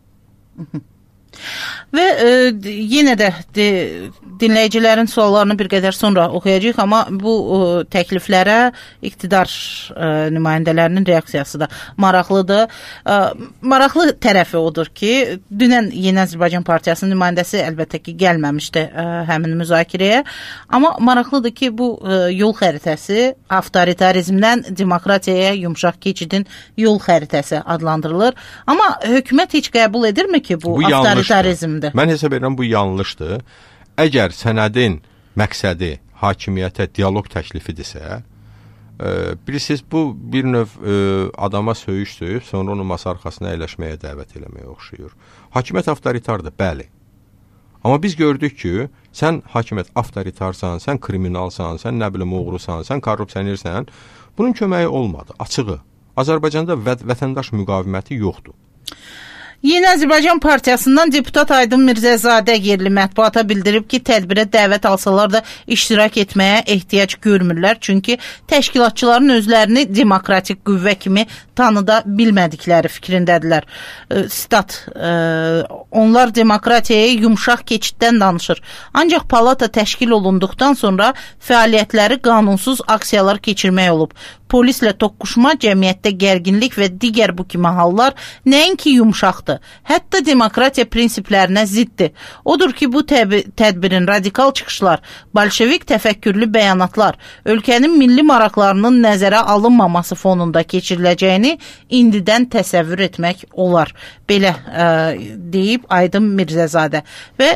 Və yenə də dinləyicilərin suallarını bir qədər sonra oxuyacağıq, amma bu təkliflərə iqtidar nümayəndələrinin reaksiyası da maraqlıdır. Maraqlı tərəfi odur ki, dünən Yeni Azərbaycan Partiyasının nümayəndəsi əlbəttə ki, gəlməmişdi həmin müzakirəyə, amma maraqlıdır ki, bu yol xəritəsi avtoritarizmdən demokratiyaya yumşaq keçidin yol xəritəsi adlandırılır. Amma hökumət heç qəbul edirmi ki, bu avtoritarizmdir? Mən hesab edirəm, bu yanlışdır. Əgər sənədin məqsədi hakimiyyətə dialoq təklifidirsə, bilirsiniz, bu bir növ adama söyüş söyüb, sonra onu masa arxasına əyləşməyə dəvət eləməyə oxşuyur. Hakimiyyət avtoritardır, bəli. Amma biz gördük ki, sən hakimiyyət avtoritarsan, sən kriminalsan, sən nə bilim oğrusan, sən korrupsionersən, bunun köməyi olmadı, açığı. Azərbaycanda vətəndaş müqaviməti yoxdur. Yeni Azərbaycan Partiyasından deputat Aydın Mirzəzadə yerli mətbuata bildirib ki, tədbirə dəvət alsalar da iştirak etməyə ehtiyac görmürlər. Çünki təşkilatçıların özlərini demokratik qüvvə kimi tanıda bilmədikləri fikrindədirlər. Stat, onlar demokratiyaya yumşaq keçiddən danışır. Ancaq palata təşkil olunduqdan sonra fəaliyyətləri qanunsuz aksiyalar keçirmək olub. Polislə toqquşma, cəmiyyətdə gərginlik və digər bu kimi hallar nəinki yumşaqdır, hətta demokratiya prinsiplərinə ziddir. Odur ki, bu tədbirin radikal çıxışlar, bolşevik təfəkkürlü bəyanatlar, ölkənin milli maraqlarının nəzərə alınmaması fonunda keçiriləcəyini indidən təsəvvür etmək olar. Belə deyib Aydın Mirzəzadə. Və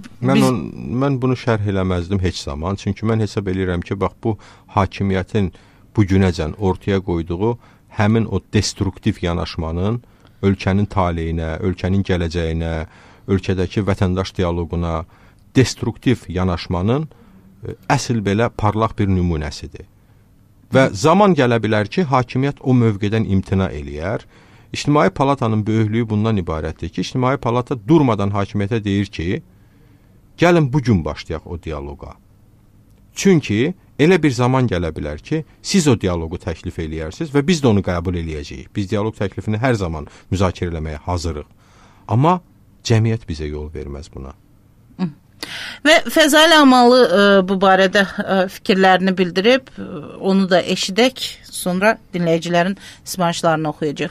mən bunu şərh eləməzdim heç zaman. Çünki mən hesab edirəm ki, bax bu hakimiyyətin bu günəcən ortaya qoyduğu həmin o destruktiv yanaşmanın ölkənin taleyinə, ölkənin gələcəyinə, ölkədəki vətəndaş dialoquna, destruktiv yanaşmanın əsl belə parlaq bir nümunəsidir. Və zaman gələ bilər ki, hakimiyyət o mövqedən imtina eləyər. İctimai Palatanın böyüklüyü bundan ibarətdir ki, İctimai Palata durmadan hakimiyyətə deyir ki, gəlin bugün başlayaq o dialoqa. Çünki elə bir zaman gələ bilər ki, siz o dialoqu təklif eləyərsiniz və biz də onu qəbul eləyəcəyik. Biz dialoq təklifini hər zaman müzakirə eləməyə hazırıq. Amma cəmiyyət bizə yol verməz buna. Və Fəzail Amalı bu barədə fikirlərini bildirib, onu da eşidək, sonra dinləyicilərin sifarişlərini oxuyacaq.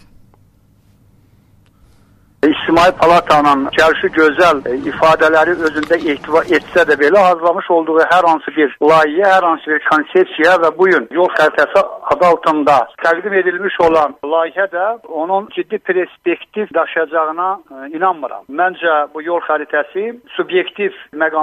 İctimai Palatanın gəlişi gözəl ifadələri özündə ehtiva etsə də belə hazırlamış olduğu hər hansı bir layihə, hər hansı bir konsepsiya və bugün yol xəritəsi adı altında təqdim edilmiş olan layihə də onun ciddi perspektiv daşıyacağına inanmıram. Məncə bu yol xəritəsi subyektiv məqamlı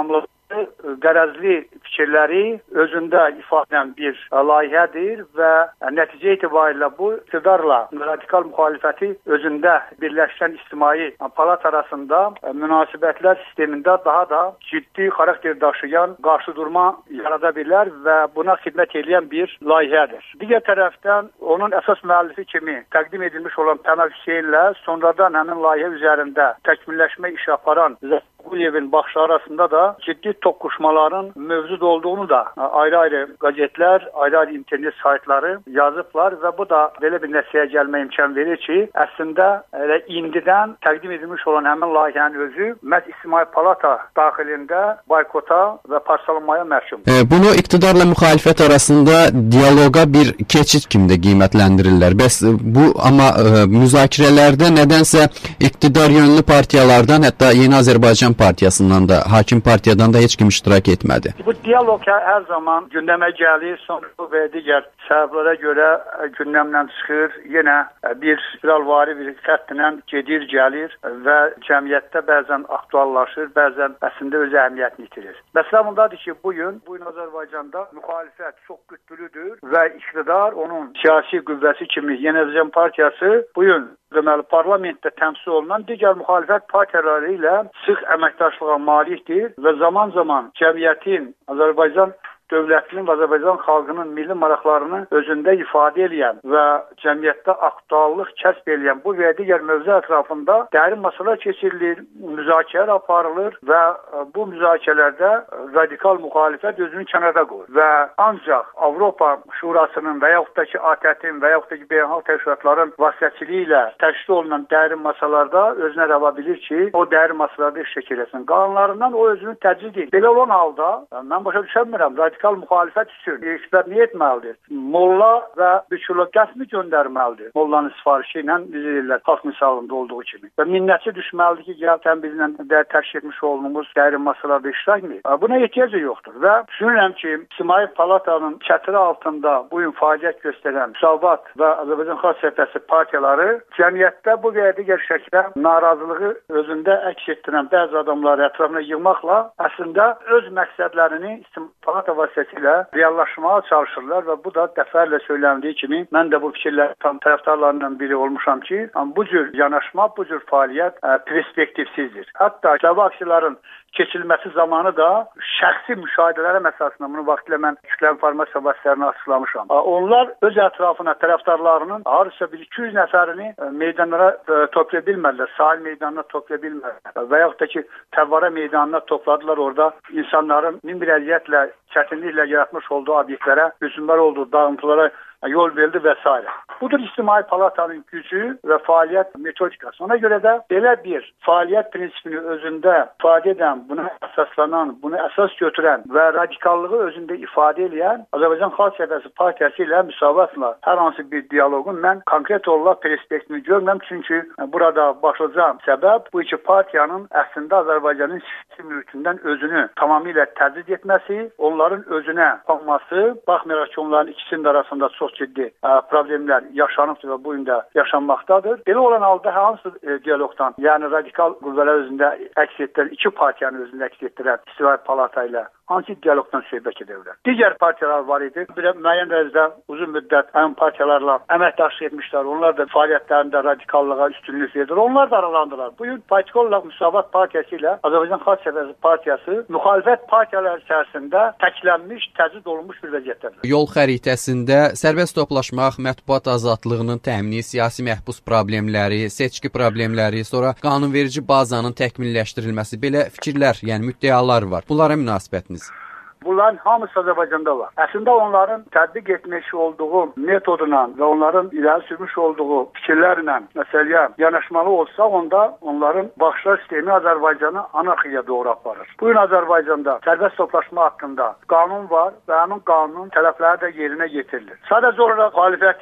qərəzli fikirləri özündə ifadə edən bir layihədir və nəticə itibarilə bu iqtidarla radikal müxalifəti özündə birləşən ictimai palat arasında münasibətlər sistemində daha da ciddi xarakter daşıyan qarşıdurma yarada bilər və buna xidmət edən bir layihədir. Digər tərəfdən onun əsas müəllifi kimi təqdim edilmiş olan Pənah Hüseynlə sonradan həmin layihə üzərində təkmilləşmə işi aparan Quliyevin baxışı arasında da ciddi toqquşmaların mövcud olduğunu da ayrı-ayrı qəzetlər, ayrı-ayrı internet saytları yazıblar və bu da belə bir nəticəyə gəlmə imkan verir ki, əslində elə indidən təqdim edilmiş olan həmin layihənin özü məhz İctimai Palata daxilində boykota və parçalanmaya məhkumdur. Bunu iqtidarla müxalifət arasında dialoqa bir keçid kimi də qiymətləndirirlər. Bəs bu amma müzakirələrdə nədənsə iqtidar yönlü partiyalardan, hətta Yeni Azərbaycan Partiyasından da, hakim partiyadan da heç kim iştirak etmədi. Bu dialoq hər zaman gündəmə gəlir, sonra və digər səbəblərə görə gündəmdən çıxır, yenə bir spiralvari bir xəttlə gedir, gəlir və cəmiyyətdə bəzən aktuallaşır, bəzən əslində öz əhəmiyyətini itirir. Məsələ bundadır ki, bugün Azərbaycanda müxalifət çox qütbülüdür və iqtidar onun siyasi qüvvəsi kimi Yeni Azərbaycan Partiyası bugün deməli parlamentdə təmsil olunan digər müxalifət partiyaları ilə sıx əməkdaşlığa malikdir və zaman-zaman cəmiyyətin, Azərbaycan dövlətinin və Azərbaycan xalqının milli maraqlarını özündə ifadə edən və cəmiyyətdə aktuallıq kəsb edən bu və digər mövzu ətrafında dərin məsələlər keçirilir, müzakirələr aparılır və bu müzakirələrdə radikal müxalifət özünü kənarda qoyur və ancaq Avropa Şurasının və yaxud da ki ATƏT-in və yaxud da ki beynəlxalq təşkilatların vasitəçiliyi ilə təşkil olunan dərin məsələlərdə özünə rəva bilir ki, o dərin məsələlərdə iştirak etsin. Qanunlarından o özünü təcrid edir. Belə olan halda mən başa düşmürəm, radikal müxalifət üçün ekspertlər nə etməlidir? Molla və bütçülük qəsmi göndərməlidir. Mollanın sifarişi ilə bizlər xalq misalında olduğu kimi. Və minnətçi düşməlidir ki, gəl sən bizlə təşkil etmiş olduğumuz dərin məsələlərdə iştirak edin. Buna ehtiyacı yoxdur və düşünürəm ki, İctimai Palatanın çətiri altında bu gün fəaliyyət göstərən Müsavat və Azərbaycan Xalq Cəbhəsi partiyaları cəmiyyətdə bu və digər şəkildə narazılığı özündə əks etdirən bəzi adamları ətrafına yığmaqla əslində öz məqsədlərini İctimai Palata vasitəsilə reallaşmağa çalışırlar və bu da dəfələrlə söyləndiyi kimi mən də bu fikirlər tam tərəfdarlarından biri olmuşam ki, bu cür yanaşma, bu cür fəaliyyət perspektivsizdir. Hətta kütləvi aksiyaların keçirilməsi zamanı da şəxsi müşahidələrə əsasında bunu vaxtilə mən kütləvi informasiya vasitələrini açıqlamışam. Onlar öz ətrafına tərəfdarlarının hardasa 200 nəfərini meydanlara toplaya bilmədilər, sahil meydanına toplaya bilmədilər və yaxud da ki Təvvara meydanına topladılar, orada insanların min bir əziyyətlə, çətinliklə yaratmış olduğu obyektlərə, hücumlar olduğu dağıntılara yol verildi və s. Budur İctimai Palatanın gücü və fəaliyyət metodikası. Ona görə də belə bir fəaliyyət prinsipini özündə ifadə edən, buna əsaslanan, bunu əsas götürən və radikallığı özündə ifadə edən Azərbaycan Xalq Cəbhəsi Partiyası ilə müsavatla hər hansı bir dialoqun mən konkret olaraq perspektivini görməm. Çünki burada başlıca səbəb bu iki partiyanın əslində Azərbaycanın siyasi mühitindən özünü tamamilə təcrid etməsi, onların özünə qalması, baxmayaraq ki, onların ikisinin arasında çox ciddi problemlər yaşanıbdır və bu gün də yaşanmaqdadır. Belə olan halda hansı dialoqdan, yəni radikal qüvvələr özündə əks etdirən, iki partiyanın özündə əks etdirən İctimai Palata ilə hansı dialoqdan söhbət edirlər? Digər partiyalar var idi. Bir müəyyən dərəcədə uzun müddət həmin partiyalarla əməkdaşlıq etmişlər. Onlar da fəaliyyətlərində radikallığa üstünlük verir. Onlar da aralandılar. Bu gün politik olaraq Müsavat Partiyası ilə Azərbaycan Xalq Cəbhəsi Partiyası müxalifət partiyaları içərisində təklənmiş, təcrid olunmuş bir vəziyyətdədir. Yol xəritəsində sərbəst toplaşmaq, mətbuat azadlığının təmini, siyasi məhbus problemləri, seçki problemləri, sonra qanunverici bazanın təkmilləşdirilməsi, belə fikirlər, yəni müddəalar var. Bunlara münasibətiniz? Bunların hamısı Azərbaycanda var. Əslində onların tətbiq etmiş olduğu metodla və onların irəli sürmüş olduğu fikirlərlə məsələyə yanaşmalı olsa, onda onların baxışlar sistemi Azərbaycanı anarxiyaya doğru aparır. Bugün Azərbaycanda sərbəst toplaşma haqqında qanun var və həmin qanunun tələbləri də yerinə yetirilir. Sadəcə olaraq müxalifətin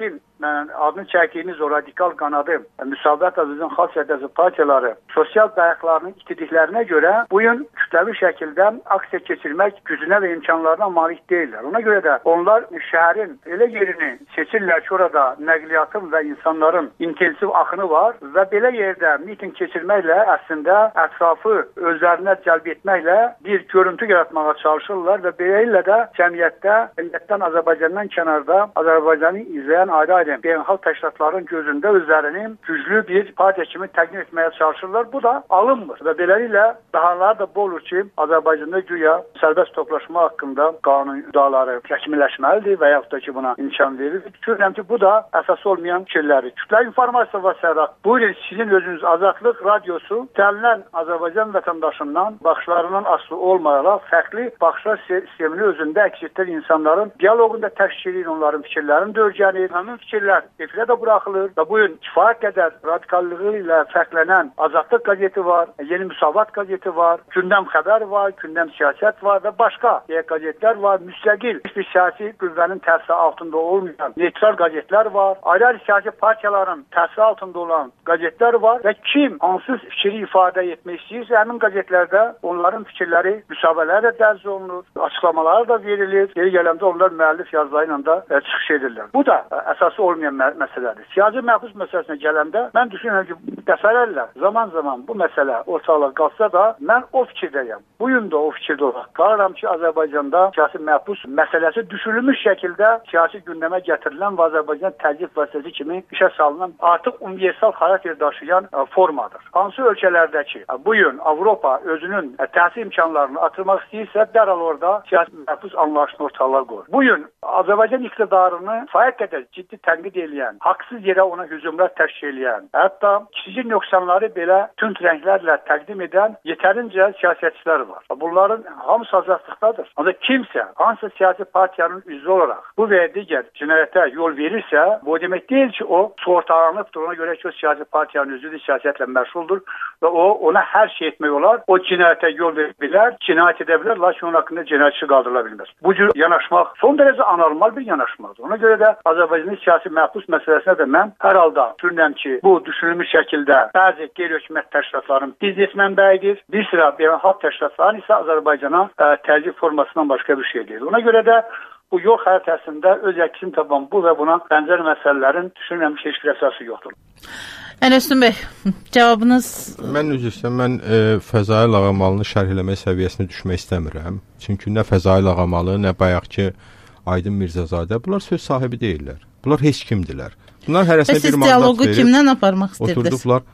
adını çəkdiyimiz o radikal qanadı, Müsavat Azizin xalq siyasəti partiyaları sosial dayaqlarının itirdiklərinə görə bu gün kütləvi şəkildə aksiya keçirmək gücünə və imkanlarına malik deyirlər. Ona görə də onlar şəhərin elə yerini seçirlər ki, orada nəqliyyatın və insanların intensiv axını var və belə yerdə miting keçirməklə əslində ətrafı özlərinə cəlb etməklə bir görüntü yaratmağa çalışırlar və beləliklə də cəmiyyətdə, millətdən, Azərbaycandan kənarda Azərbaycanı izləyən ayrı-ayrı beynəlxalq təşkilatların gözündə özlərinin güclü bir partiya kimi təqdim etməyə çalışırlar. Bu da alınmır və beləliklə dahalar da bu olur ki, Azərbaycanda güya sərbəst toplaşma haqqında qanun iddiaları rəsmiləşməlidir və yaxud da ki, buna imkan verilir. Düşünürəm ki, bu da əsas olmayan fikirləri. Kütləvi informasiya vasitələrə buyurun sizin özünüz Azadlıq radiosu təlimlən Azərbaycan vətəndaşından baxışlarından asılı olmayaraq fərqli baxışlar sistemini özündə əks etdirən insanların dialoqunda təşkil edir, onların fikirlərini dörgənir. Həmin fikirlər efirə də buraxılır və bugün kifayət qədər radikallığı ilə fərqlənən Azadlıq qəzeti var, Yeni Müsavat qəzeti var, Gündəm xəbər var, Gündəm siyasət var və başqa qəzetlər var. Müstəqil bir siyasi qüvvənin təsiri altında olmayan neytral qəzetlər var. Ayrı-ayrı siyasi partiyaların təsiri altında olan qəzetlər var və kim hansı fikri ifadə etmək istəyirsə, həmin qəzetlərdə onların fikirləri müsahibələrlə dərc olunur, açıqlamaları da verilir. Yeri gələndə onlar müəllif yazıları ilə də çıxış edirlər. Bu da əsası olmayan məsələdir. Siyasi məhbus məsələsinə gələndə mən düşünürəm ki, dəfələrlə zaman-zaman bu məsələ ortalığa qalsa da mən o fikirdəyəm. Bugün də o fikirdə olaq. Qalıram ki, Azərbaycanda siyasi məhbus məsələsi düşünülmüş şəkildə siyasi gündəmə gətirilən və Azərbaycan təzyiq vasitəsi kimi işə salınan artıq universal xarakter daşıyan formadır. Hansı ölkələrdəki bugün Avropa özünün təhsil imkanlarını artırmaq istəyirsə, dərhal orada siyasi məhbus anlayışını ortalığa qoyur. Bugün Azərbaycan iqtidarını faiq qədər ciddi tənqid edən, haqsız yerə ona hücumlar təşkil edən, hətta kiçik nöqsanları belə tünd rənglərlə təqdim edən yetərincə siyasətçilər var. Bunların hamısı azadlıqdadır. Ancaq kimsə, hansısa siyasi partiyanın üzvü olaraq bu və digər cinayətə yol verirsə, bu demək deyil ki, o sortalanıbdır. Ona görə ki, o siyasi partiyanın üzvüdür, siyasətlə məşğuldur və ona hər şey etmək olar. O cinayətə yol verir bilər, cinayət edə bilər, lakin onun haqqında cinayətçi qaldırıla bilməz. Bu cür yanaşmaq son dərəcə anormal bir yanaşmadır. Ona görə də Azərbaycanın siyasi məhbus məsələsinə də mən hər halda düşünürəm ki, bu düşünülmüş şəkildə bəzi qeyri-hökumət təşkilatların biznes mənbəyidir. Bir sıra beynəlxalq təşkilatların isə Azərbaycana təzyiq formasından başqa bir şey deyil. Ona görə də bu yol xəritəsində öz əksini tapan bu və buna bənzər məsələlərin düşünürəm ki, heç bir əsası yoxdur. Ələsdin bəy, cavabınız? Mən üzr istəyirəm, mən Fəzail Ağamalını şərh eləmək səviyyəsinə düşmək istəmirəm. Çünki nə Fəzail Ağamalı, nə bayaqki Aydın Mirzəzadə, bunlar söz sahibi deyirlər. Bunlar heç kimdirlər. Bunlar hərəsinə bir mandat verib. Siz dialoqu kimdən aparmaq istəyirsiniz? Oturduqlar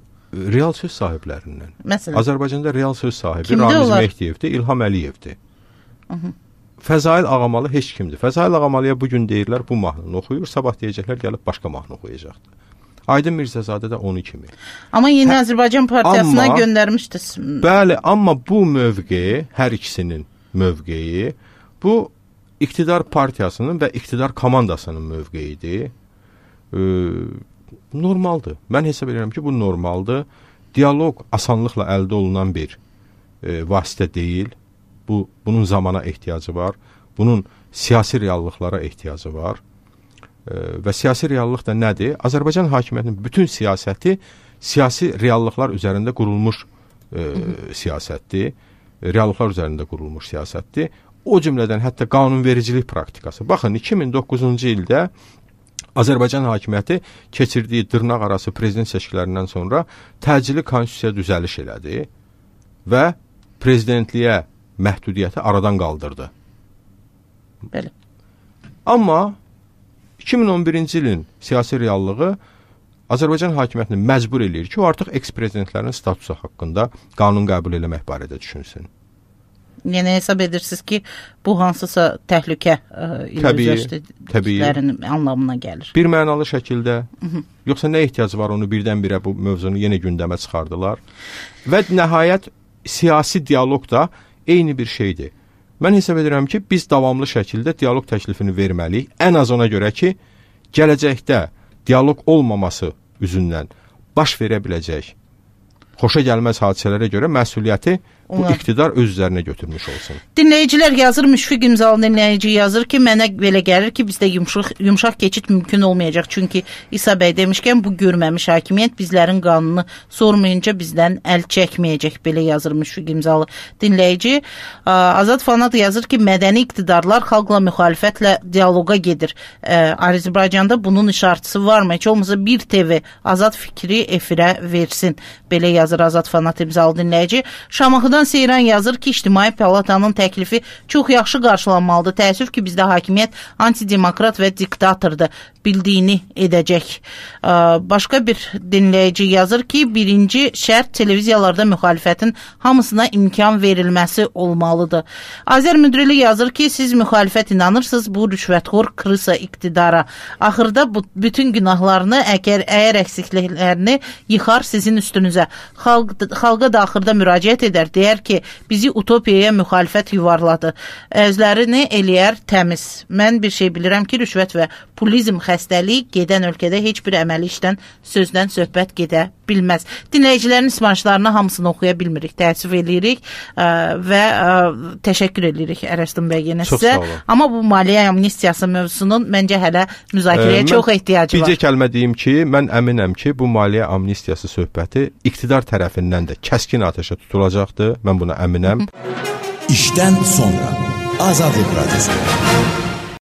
real söz sahiblərindən. Məsələn? Azərbaycanda real söz sahibi Kimdə Ramiz olar? Mehdiyevdir, İlham Əliyevdir. Fəzail Ağamalı heç kimdir. Fəzail Ağamalıya bugün deyirlər bu mahnını oxuyur, sabah deyəcəklər gəlib başqa mahnı oxuyacaqdır. Aydın Mirzəzadə də onu kimi. Amma Yeni Azərbaycan Partiyasına göndərmişdiniz. Bəli, amma bu mövqeyi, hər ikisinin mövqeyi, bu iqtidar partiyasının və iqtidar komandasının mövqeyidir. Normaldır. Mən hesab edirəm ki, bu normaldır. Dialoq asanlıqla əldə olunan bir vasitə deyil. Bunun zamana ehtiyacı var. Bunun siyasi reallıqlara ehtiyacı var. Və siyasi reallıq da nədir? Azərbaycan hakimiyyətinin bütün siyasəti siyasi reallıqlar üzərində qurulmuş siyasətdir. Reallıqlar üzərində qurulmuş siyasətdir. O cümlədən hətta qanunvericilik praktikası. Baxın, 2009-cu ildə Azərbaycan hakimiyyəti keçirdiyi dırnaq arası prezident seçkilərindən sonra təcili konstitusiyaya düzəliş elədi və prezidentliyə məhdudiyyəti aradan qaldırdı. Bəli. Amma 2011-ci ilin siyasi reallığı Azərbaycan hakimiyyətini məcbur eləyir ki, o artıq eks-prezidentlərin statusu haqqında qanun qəbul eləmək barədə düşünsün. Yəni hesab edirsiniz ki, bu hansısa təhlükə ilüzlərin anlamına gəlir. Bir mənalı şəkildə, yoxsa nə ehtiyac var onu birdən-birə bu mövzunu yenə gündəmə çıxardılar. Və nəhayət siyasi dialoq da eyni bir şeydir. Mən hesab edirəm ki, biz davamlı şəkildə dialoq təklifini verməliyik. Ən az ona görə ki, gələcəkdə dialoq olmaması üzündən baş verə biləcək xoşa gəlməz hadisələrə görə məsuliyyəti bu iqtidar öz üzərinə götürmüş olsun. Dinləyicilər yazır, Müşfiq İmzalı dinləyici yazır ki, mənə belə gəlir ki, bizdə yumşaq keçid mümkün olmayacaq. Çünki İsa bəy demişkən, bu görməmiş hakimiyyət bizlərin qanunu sormayınca bizdən əl çəkməyəcək. Belə yazır Müşfiq İmzalı dinləyici. Azad Fanat yazır ki, mədəni iqtidarlar xalqla müxalifətlə dialoqa gedir. Azərbaycanda bunun işarəçisi varmı? Heç olmasa bir TV Azad fikri efirə versin. Belə yazır Azad Fanat İmzalı dinləyici. Şamaxıdan Seyran yazır ki, İctimai Palatanın təklifi çox yaxşı qarşılanmalıdır. Təəssüf ki, bizdə hakimiyyət antidemokrat və diktatordur. Bildiyini edəcək. Başqa bir dinləyici yazır ki, birinci şərt televiziyalarda müxalifətin hamısına imkan verilməsi olmalıdır. Azər Müdrili yazır ki, siz müxalifət inanırsınız bu rüşvətxor kırısa iqtidara. Axırda bütün günahlarını, əgər əksikliklərini yıxar sizin üstünüzə. Xalqa da axırda müraciət edər, deyər ki, bizi utopiyaya müxalifət yuvarladı. Özlərini eləyər təmiz. Mən bir şey bilirəm ki, rüşvət və pulizm xəstəlik gedən ölkədə heç bir əməli işdən, sözdən söhbət gedə bilməz. Dinləyicilərin ismarışlarını hamısını oxuya bilmirik, təəssüf edirik və təşəkkür edirik Ərəstun bəy yenə sizə. Amma bu maliyyə amnistiyası mövzusunun məncə hələ müzakirəyə çox ehtiyacı var. Bircə kəlmə deyim ki, mən əminəm ki, bu maliyyə amnistiyası söhbəti iqtidar tərəfindən də kəskin atəşə tutulacaqdır. Mən buna əminəm. İşdən sonra Azad Radiosu.